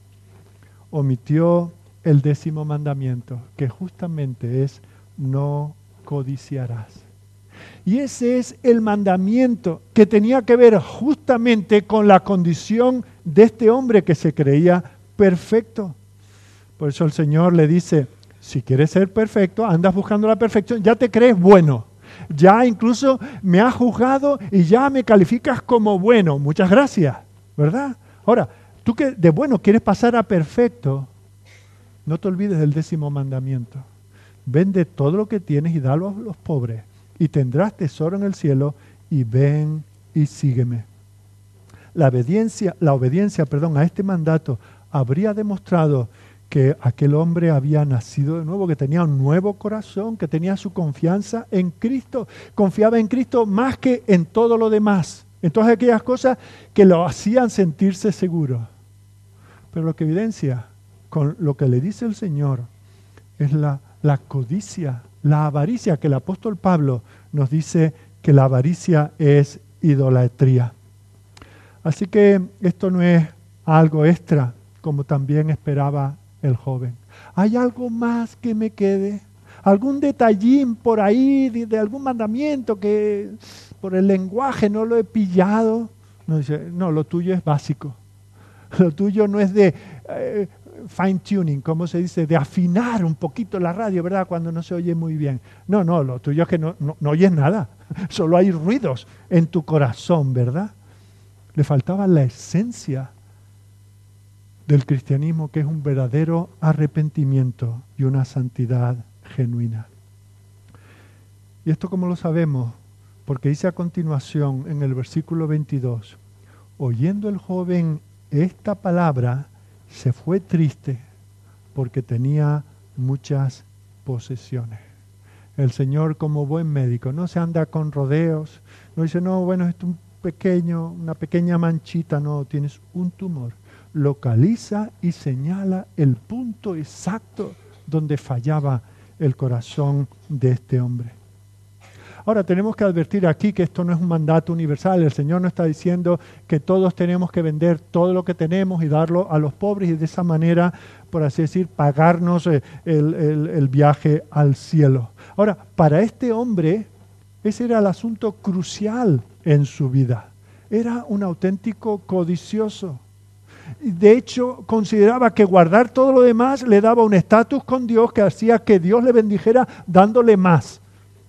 Omitió el décimo mandamiento, que justamente es no codiciarás. Y ese es el mandamiento que tenía que ver justamente con la condición de este hombre que se creía perfecto. Por eso el Señor le dice, si quieres ser perfecto, andas buscando la perfección, ya te crees bueno. Ya incluso me has juzgado y ya me calificas como bueno. Muchas gracias, ¿verdad? Ahora, tú que de bueno quieres pasar a perfecto, no te olvides del décimo mandamiento. Vende todo lo que tienes y dalo a los pobres y tendrás tesoro en el cielo y ven y sígueme. La obediencia, la obediencia, perdón, a este mandato habría demostrado que aquel hombre había nacido de nuevo, que tenía un nuevo corazón, que tenía su confianza en Cristo, confiaba en Cristo más que en todo lo demás, en todas aquellas cosas que lo hacían sentirse seguro. Pero lo que evidencia con lo que le dice el Señor es la, la codicia, la avaricia, que el apóstol Pablo nos dice que la avaricia es idolatría. Así que esto no es algo extra, como también esperaba el joven. ¿Hay algo más que me quede? ¿Algún detallín por ahí de, de algún mandamiento que por el lenguaje no lo he pillado? No, dice, no, lo tuyo es básico. Lo tuyo no es de eh, fine tuning, como se dice, de afinar un poquito la radio, ¿verdad? Cuando no se oye muy bien. No, no, lo tuyo es que no, no, no oyes nada. Solo hay ruidos en tu corazón, ¿verdad? Le faltaba la esencia del cristianismo, que es un verdadero arrepentimiento y una santidad genuina. ¿Y esto cómo lo sabemos? Porque dice a continuación en el versículo veintidós, oyendo el joven esta palabra, se fue triste porque tenía muchas posesiones. El Señor, como buen médico, no se anda con rodeos, no dice, no, bueno, es un pequeño, una pequeña manchita, no, tienes un tumor. Localiza y señala el punto exacto donde fallaba el corazón de este hombre. Ahora tenemos que advertir aquí que esto no es un mandato universal. El Señor no está diciendo que todos tenemos que vender todo lo que tenemos y darlo a los pobres y de esa manera, por así decir, pagarnos el, el, el viaje al cielo. Ahora, para este hombre, ese era el asunto crucial en su vida. Era un auténtico codicioso. De hecho, consideraba que guardar todo lo demás le daba un estatus con Dios que hacía que Dios le bendijera dándole más.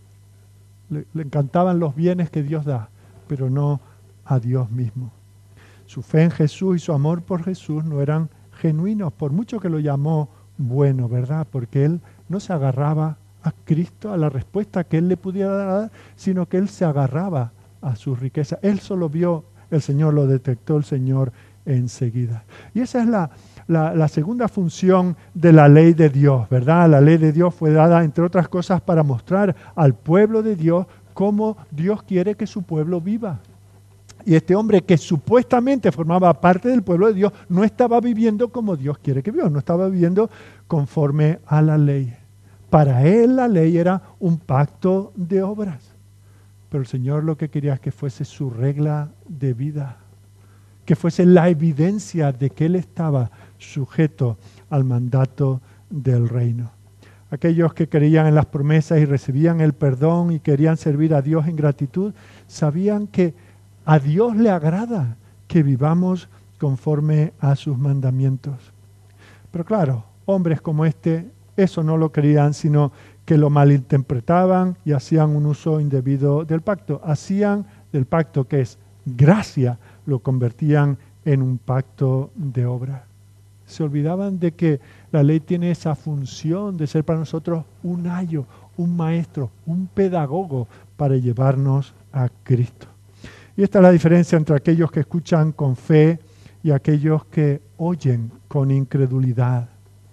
Le, le encantaban los bienes que Dios da, pero no a Dios mismo. Su fe en Jesús y su amor por Jesús no eran genuinos, por mucho que lo llamó bueno, ¿verdad? Porque él no se agarraba a Cristo, a la respuesta que él le pudiera dar, sino que él se agarraba a su riqueza. Él solo vio, el Señor lo detectó, el Señor enseguida. Y esa es la, la, la segunda función de la ley de Dios, ¿verdad? La ley de Dios fue dada, entre otras cosas, para mostrar al pueblo de Dios cómo Dios quiere que su pueblo viva. Y este hombre que supuestamente formaba parte del pueblo de Dios, no estaba viviendo como Dios quiere que viva, no estaba viviendo conforme a la ley. Para él la ley era un pacto de obras. Pero el Señor lo que quería es que fuese su regla de vida, que fuese la evidencia de que él estaba sujeto al mandato del reino. Aquellos que creían en las promesas y recibían el perdón y querían servir a Dios en gratitud, sabían que a Dios le agrada que vivamos conforme a sus mandamientos. Pero claro, hombres como este, eso no lo creían, sino que lo malinterpretaban y hacían un uso indebido del pacto. Hacían del pacto, que es gracia, lo convertían en un pacto de obra. Se olvidaban de que la ley tiene esa función de ser para nosotros un ayo, un maestro, un pedagogo para llevarnos a Cristo. Y esta es la diferencia entre aquellos que escuchan con fe y aquellos que oyen con incredulidad.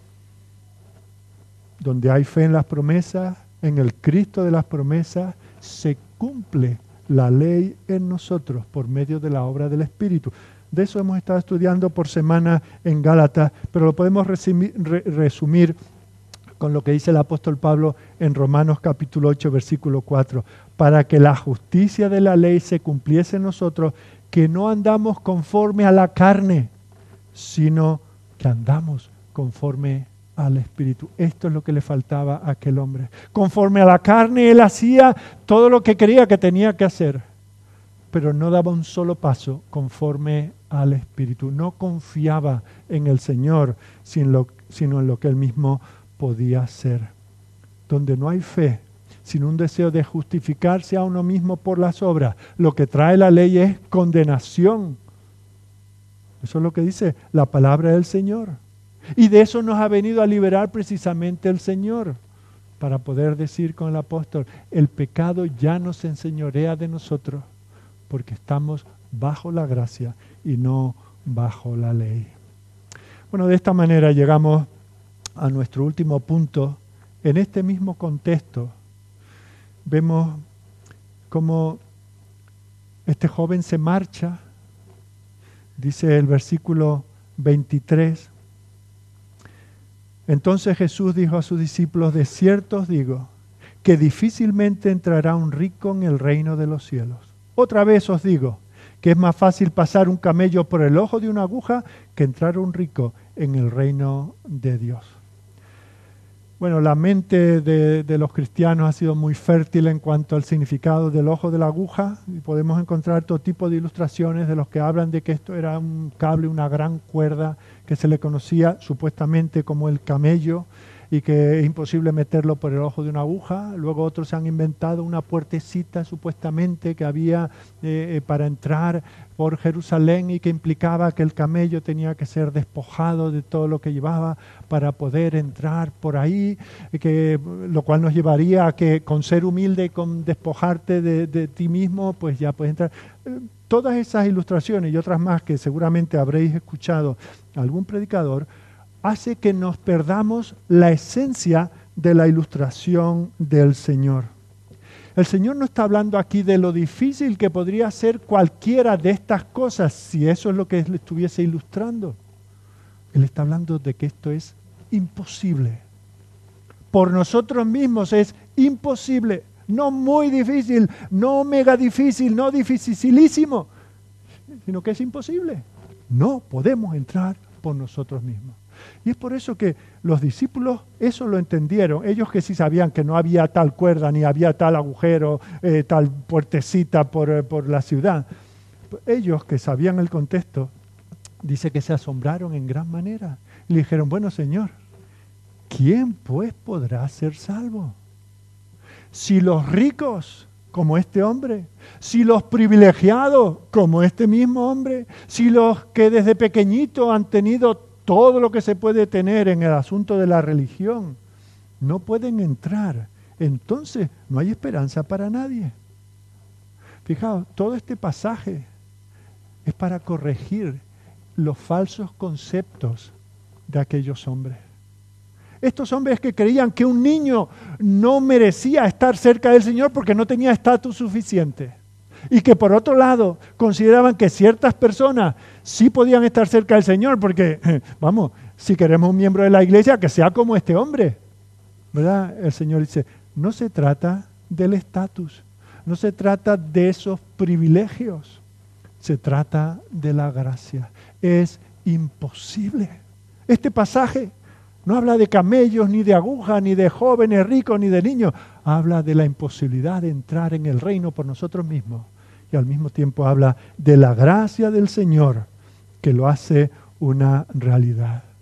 Donde hay fe en las promesas, en el Cristo de las promesas, se cumple la ley en nosotros por medio de la obra del Espíritu. De eso hemos estado estudiando por semana en Gálatas, pero lo podemos resumir, re, resumir con lo que dice el apóstol Pablo en Romanos capítulo ocho, versículo cuatro. Para que la justicia de la ley se cumpliese en nosotros, que no andamos conforme a la carne, sino que andamos conforme al Espíritu. Esto es lo que le faltaba a aquel hombre. Conforme a la carne, él hacía todo lo que creía que tenía que hacer, pero no daba un solo paso conforme al Espíritu. No confiaba en el Señor, sino en lo que él mismo podía hacer. Donde no hay fe, sin un deseo de justificarse a uno mismo por las obras, lo que trae la ley es condenación. Eso es lo que dice la palabra del Señor. Y de eso nos ha venido a liberar precisamente el Señor, para poder decir con el apóstol, el pecado ya no se enseñorea de nosotros, porque estamos bajo la gracia y no bajo la ley. Bueno, de esta manera llegamos a nuestro último punto. En este mismo contexto, vemos cómo este joven se marcha. Dice el versículo veintitrés. Entonces Jesús dijo a sus discípulos, de cierto os digo, que difícilmente entrará un rico en el reino de los cielos. Otra vez os digo, que es más fácil pasar un camello por el ojo de una aguja que entrar un rico en el reino de Dios. Bueno, la mente de, de los cristianos ha sido muy fértil en cuanto al significado del ojo de la aguja, y podemos encontrar todo tipo de ilustraciones de los que hablan de que esto era un cable, una gran cuerda que se le conocía supuestamente como el camello, y que es imposible meterlo por el ojo de una aguja. Luego otros han inventado una puertecita supuestamente que había eh, para entrar por Jerusalén y que implicaba que el camello tenía que ser despojado de todo lo que llevaba para poder entrar por ahí, que, lo cual nos llevaría a que con ser humilde y con despojarte de, de ti mismo, pues ya puedes entrar. Todas esas ilustraciones y otras más que seguramente habréis escuchado algún predicador, hace que nos perdamos la esencia de la ilustración del Señor. El Señor no está hablando aquí de lo difícil que podría ser cualquiera de estas cosas, si eso es lo que le estuviese ilustrando. Él está hablando de que esto es imposible. Por nosotros mismos es imposible, no muy difícil, no mega difícil, no dificilísimo, sino que es imposible. No podemos entrar por nosotros mismos. Y es por eso que los discípulos eso lo entendieron. Ellos que sí sabían que no había tal cuerda, ni había tal agujero, eh, tal puertecita por, eh, por la ciudad. Ellos que sabían el contexto, dice que se asombraron en gran manera. Y le dijeron, bueno Señor, ¿quién pues podrá ser salvo? Si los ricos, como este hombre, si los privilegiados, como este mismo hombre, si los que desde pequeñito han tenido todo lo que se puede tener en el asunto de la religión, no pueden entrar, entonces no hay esperanza para nadie. Fijaos, todo este pasaje es para corregir los falsos conceptos de aquellos hombres. Estos hombres que creían que un niño no merecía estar cerca del Señor porque no tenía estatus suficiente. Y que por otro lado consideraban que ciertas personas sí podían estar cerca del Señor porque, vamos, si queremos un miembro de la iglesia, que sea como este hombre, ¿verdad? El Señor dice, no se trata del estatus, no se trata de esos privilegios, se trata de la gracia. Es imposible. Este pasaje no habla de camellos, ni de agujas, ni de jóvenes ricos, ni de niños. Habla de la imposibilidad de entrar en el reino por nosotros mismos. Y al mismo tiempo habla de la gracia del Señor, que lo hace una realidad.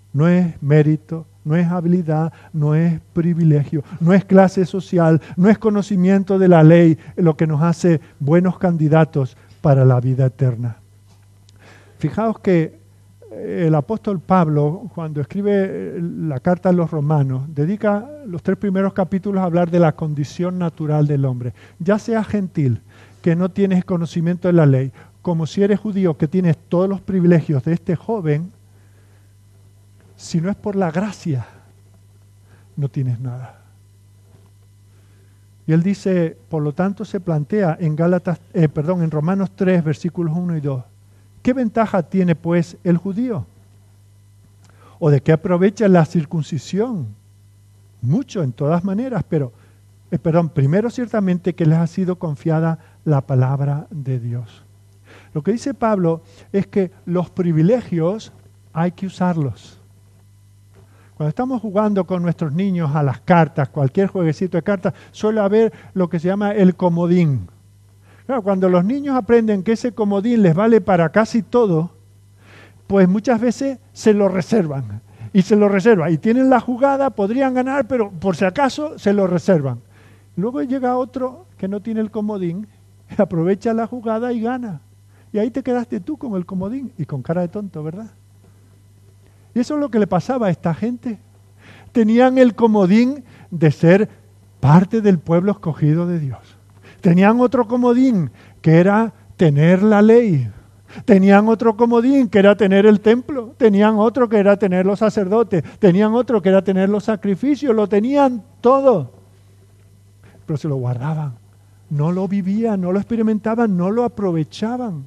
No es mérito, no es habilidad, no es privilegio, no es clase social, no es conocimiento de la ley lo que nos hace buenos candidatos para la vida eterna. Fijaos que el apóstol Pablo, cuando escribe la carta a los romanos, dedica los tres primeros capítulos a hablar de la condición natural del hombre. Ya sea gentil, que no tienes conocimiento de la ley, como si eres judío, que tienes todos los privilegios de este joven, si no es por la gracia, no tienes nada. Y él dice, por lo tanto se plantea en Gálatas, eh, perdón, en Romanos tres, versículos uno y dos. ¿Qué ventaja tiene pues el judío? ¿O de qué aprovecha la circuncisión? Mucho, en todas maneras, pero, eh, perdón, primero ciertamente que les ha sido confiada la palabra de Dios. Lo que dice Pablo es que los privilegios hay que usarlos. Cuando estamos jugando con nuestros niños a las cartas, cualquier jueguecito de cartas, suele haber lo que se llama el comodín. Claro, cuando los niños aprenden que ese comodín les vale para casi todo, pues muchas veces se lo reservan. Y se lo reservan. Y tienen la jugada, podrían ganar, pero por si acaso se lo reservan. Luego llega otro que no tiene el comodín, aprovecha la jugada y gana. Y ahí te quedaste tú con el comodín y con cara de tonto, ¿verdad? Y eso es lo que le pasaba a esta gente. Tenían el comodín de ser parte del pueblo escogido de Dios. Tenían otro comodín, que era tener la ley. Tenían otro comodín, que era tener el templo. Tenían otro, que era tener los sacerdotes. Tenían otro, que era tener los sacrificios. Lo tenían todo. Pero se lo guardaban. No lo vivían, no lo experimentaban, no lo aprovechaban.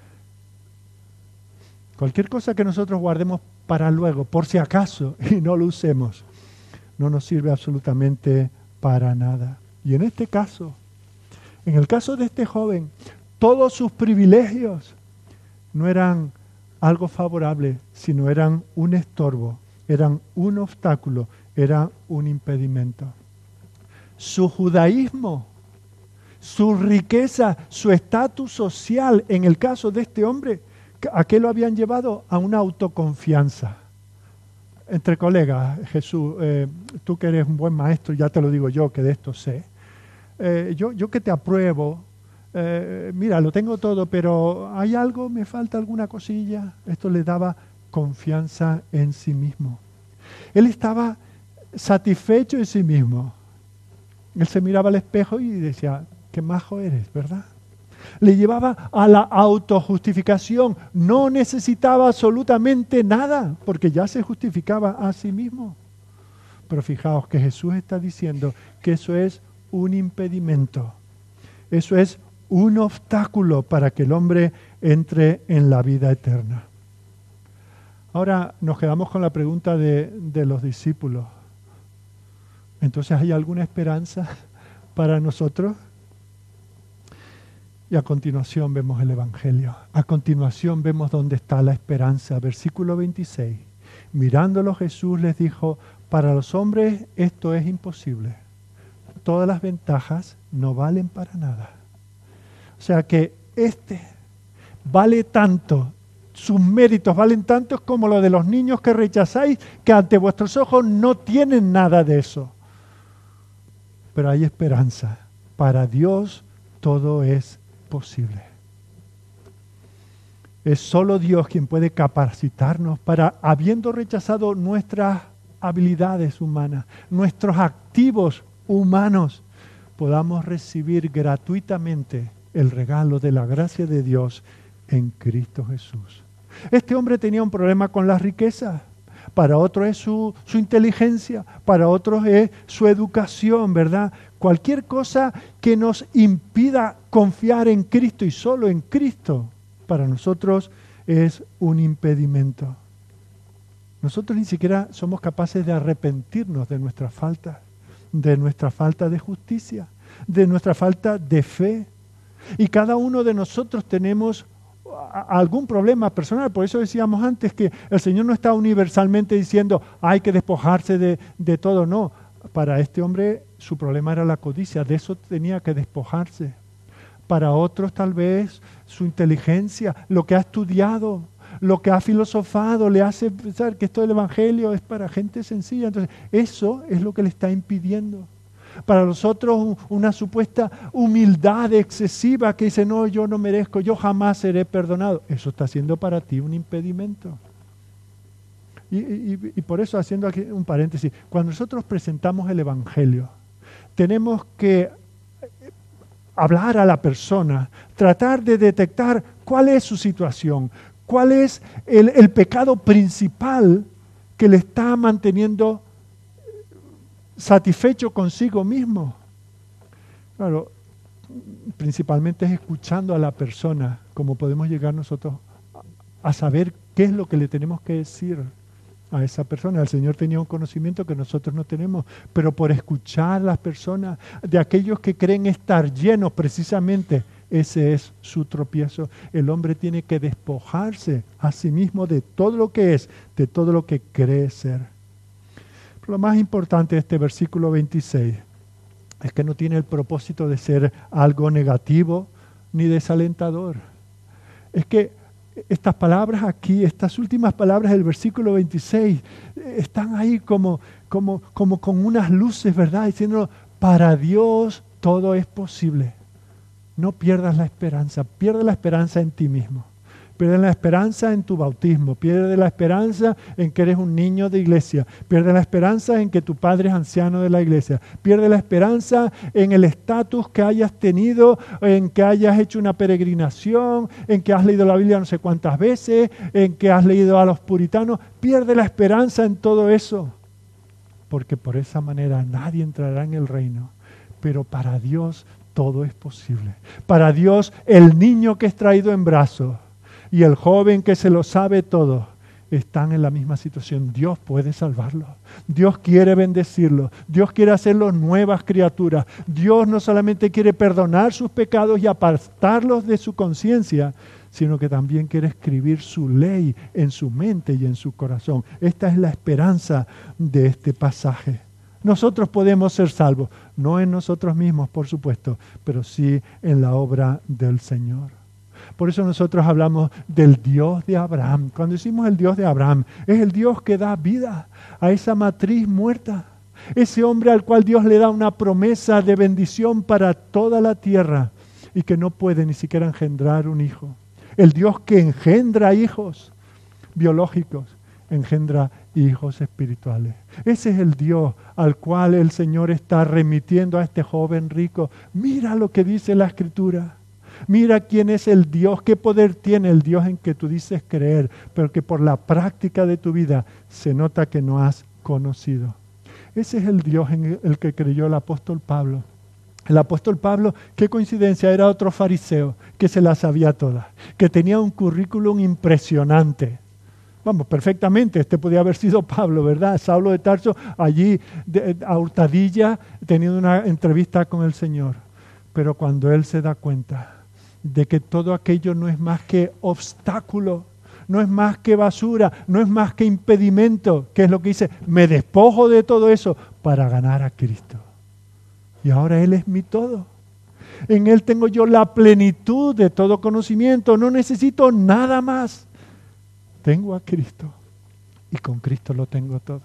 Cualquier cosa que nosotros guardemos para luego, por si acaso, y no lo usemos, no nos sirve absolutamente para nada. Y en este caso, en el caso de este joven, todos sus privilegios no eran algo favorable, sino eran un estorbo, eran un obstáculo, eran un impedimento. Su judaísmo, su riqueza, su estatus social, en el caso de este hombre, ¿a qué lo habían llevado? A una autoconfianza. Entre colegas, Jesús, eh, tú que eres un buen maestro, ya te lo digo yo, que de esto sé. Eh, yo, yo que te apruebo, eh, mira, lo tengo todo, pero ¿hay algo? ¿Me falta alguna cosilla? Esto le daba confianza en sí mismo. Él estaba satisfecho en sí mismo. Él se miraba al espejo y decía, qué majo eres, ¿verdad? Le llevaba a la autojustificación. No necesitaba absolutamente nada, porque ya se justificaba a sí mismo. Pero fijaos que Jesús está diciendo que eso es un impedimento. Eso es un obstáculo para que el hombre entre en la vida eterna. Ahora nos quedamos con la pregunta de, de los discípulos. Entonces, ¿hay alguna esperanza para nosotros? Y a continuación vemos el Evangelio. A continuación vemos dónde está la esperanza. Versículo veintiséis. Mirándolo Jesús les dijo, para los hombres esto es imposible. Todas las ventajas no valen para nada. O sea que este vale tanto, sus méritos valen tantos como los de los niños que rechazáis, que ante vuestros ojos no tienen nada de eso. Pero hay esperanza. Para Dios todo es posible. Es solo Dios quien puede capacitarnos para, habiendo rechazado nuestras habilidades humanas, nuestros activos humanos, podamos recibir gratuitamente el regalo de la gracia de Dios en Cristo Jesús. Este hombre tenía un problema con las riquezas. Para otros es su, su inteligencia, para otros es su educación, ¿verdad? Cualquier cosa que nos impida confiar en Cristo y solo en Cristo, para nosotros es un impedimento. Nosotros ni siquiera somos capaces de arrepentirnos de nuestra falta, de nuestra falta de justicia, de nuestra falta de fe. Y cada uno de nosotros tenemos algún problema personal. Por eso decíamos antes que el Señor no está universalmente diciendo hay que despojarse de, de todo. No, para este hombre su problema era la codicia, de eso tenía que despojarse. Para otros tal vez su inteligencia, lo que ha estudiado. lo que ha filosofado le hace pensar que esto del Evangelio es para gente sencilla. Entonces, eso es lo que le está impidiendo. Para nosotros una supuesta humildad excesiva que dice, no, yo no merezco, yo jamás seré perdonado. Eso está siendo para ti un impedimento. Y, y, y por eso, haciendo aquí un paréntesis, cuando nosotros presentamos el Evangelio, tenemos que hablar a la persona, tratar de detectar cuál es su situación, cuál es el, el pecado principal que le está manteniendo satisfecho consigo mismo. Claro, principalmente es escuchando a la persona, como podemos llegar nosotros a saber qué es lo que le tenemos que decir a esa persona. El Señor tenía un conocimiento que nosotros no tenemos, pero por escuchar a las personas, de aquellos que creen estar llenos, precisamente ese es su tropiezo. El hombre tiene que despojarse a sí mismo de todo lo que es, de todo lo que cree ser. Pero lo más importante de este versículo veintiséis es que no tiene el propósito de ser algo negativo ni desalentador. Es que estas palabras aquí, estas últimas palabras del versículo veintiséis, están ahí como, como, como con unas luces, ¿verdad? Diciendo, para Dios todo es posible. No pierdas la esperanza, pierde la esperanza en ti mismo. Pierde la esperanza en tu bautismo, pierde la esperanza en que eres un niño de iglesia, pierde la esperanza en que tu padre es anciano de la iglesia, pierde la esperanza en el estatus que hayas tenido, en que hayas hecho una peregrinación, en que has leído la Biblia no sé cuántas veces, en que has leído a los puritanos. Pierde la esperanza en todo eso, porque por esa manera nadie entrará en el reino. Pero para Dios todo es posible. Para Dios el niño que es traído en brazos y el joven que se lo sabe todo, están en la misma situación. Dios puede salvarlos. Dios quiere bendecirlos. Dios quiere hacerlos nuevas criaturas. Dios no solamente quiere perdonar sus pecados y apartarlos de su conciencia, sino que también quiere escribir su ley en su mente y en su corazón. Esta es la esperanza de este pasaje. Nosotros podemos ser salvos, no en nosotros mismos, por supuesto, pero sí en la obra del Señor. Por eso nosotros hablamos del Dios de Abraham. Cuando decimos el Dios de Abraham, es el Dios que da vida a esa matriz muerta. Ese hombre al cual Dios le da una promesa de bendición para toda la tierra y que no puede ni siquiera engendrar un hijo. El Dios que engendra hijos biológicos, engendra hijos espirituales. Ese es el Dios al cual el Señor está remitiendo a este joven rico. Mira lo que dice la Escritura. Mira quién es el Dios, qué poder tiene el Dios en que tú dices creer, pero que por la práctica de tu vida se nota que no has conocido. Ese es el Dios en el que creyó el apóstol Pablo. El apóstol Pablo, qué coincidencia, era otro fariseo que se la sabía toda, que tenía un currículum impresionante. Vamos, perfectamente, este podía haber sido Pablo, ¿verdad? Saulo de Tarso, allí de, a hurtadilla, teniendo una entrevista con el Señor. Pero cuando él se da cuenta de que todo aquello no es más que obstáculo, no es más que basura, no es más que impedimento, ¿qué es lo que dice? Me despojo de todo eso para ganar a Cristo. Y ahora Él es mi todo. En Él tengo yo la plenitud de todo conocimiento, no necesito nada más. Tengo a Cristo y con Cristo lo tengo todo.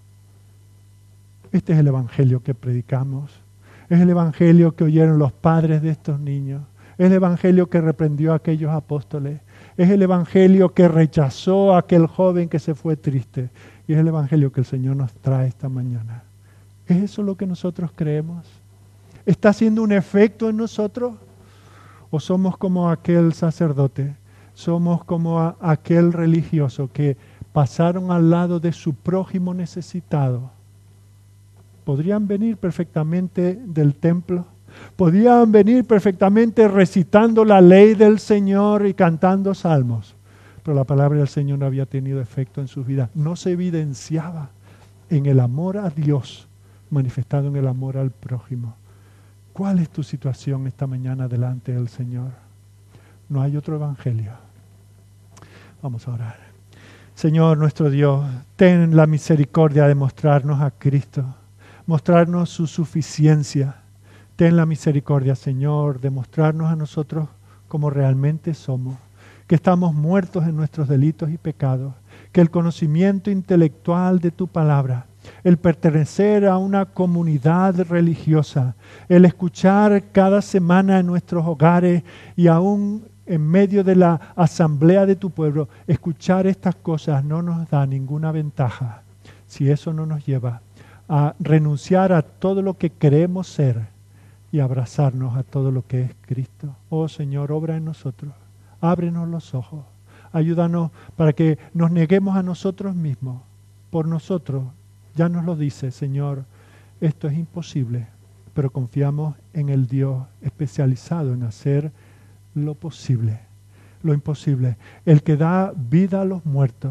Este es el Evangelio que predicamos. Es el Evangelio que oyeron los padres de estos niños. Es el Evangelio que reprendió a aquellos apóstoles. Es el Evangelio que rechazó a aquel joven que se fue triste. Y es el Evangelio que el Señor nos trae esta mañana. ¿Es eso lo que nosotros creemos? ¿Está haciendo un efecto en nosotros? ¿O somos como aquel sacerdote? Somos como a, aquel religioso que pasaron al lado de su prójimo necesitado. Podrían venir perfectamente del templo. Podían venir perfectamente recitando la ley del Señor y cantando salmos. Pero la palabra del Señor no había tenido efecto en sus vidas. No se evidenciaba en el amor a Dios, manifestado en el amor al prójimo. ¿Cuál es tu situación esta mañana delante del Señor? No hay otro evangelio. Vamos a orar. Señor nuestro Dios, ten la misericordia de mostrarnos a Cristo, mostrarnos su suficiencia. Ten la misericordia, Señor, de mostrarnos a nosotros como realmente somos. que estamos muertos en nuestros delitos y pecados, que el conocimiento intelectual de tu palabra, el pertenecer a una comunidad religiosa, el escuchar cada semana en nuestros hogares y aún en medio de la asamblea de tu pueblo, escuchar estas cosas no nos da ninguna ventaja si eso no nos lleva a renunciar a todo lo que creemos ser y abrazarnos a todo lo que es Cristo. Oh Señor, obra en nosotros, ábrenos los ojos, ayúdanos para que nos neguemos a nosotros mismos, por nosotros. Ya nos lo dice, Señor, esto es imposible, pero confiamos en el Dios especializado en hacer lo posible, lo imposible, el que da vida a los muertos.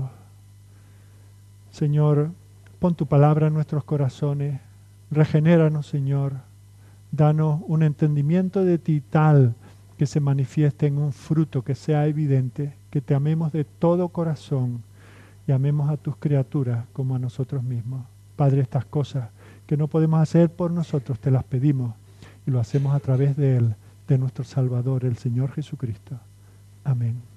Señor, pon tu palabra en nuestros corazones, regenéranos, Señor, danos un entendimiento de ti tal que se manifieste en un fruto que sea evidente, que te amemos de todo corazón y amemos a tus criaturas como a nosotros mismos. Padre, estas cosas que no podemos hacer por nosotros, te las pedimos y lo hacemos a través de Él, de nuestro Salvador, el Señor Jesucristo. Amén.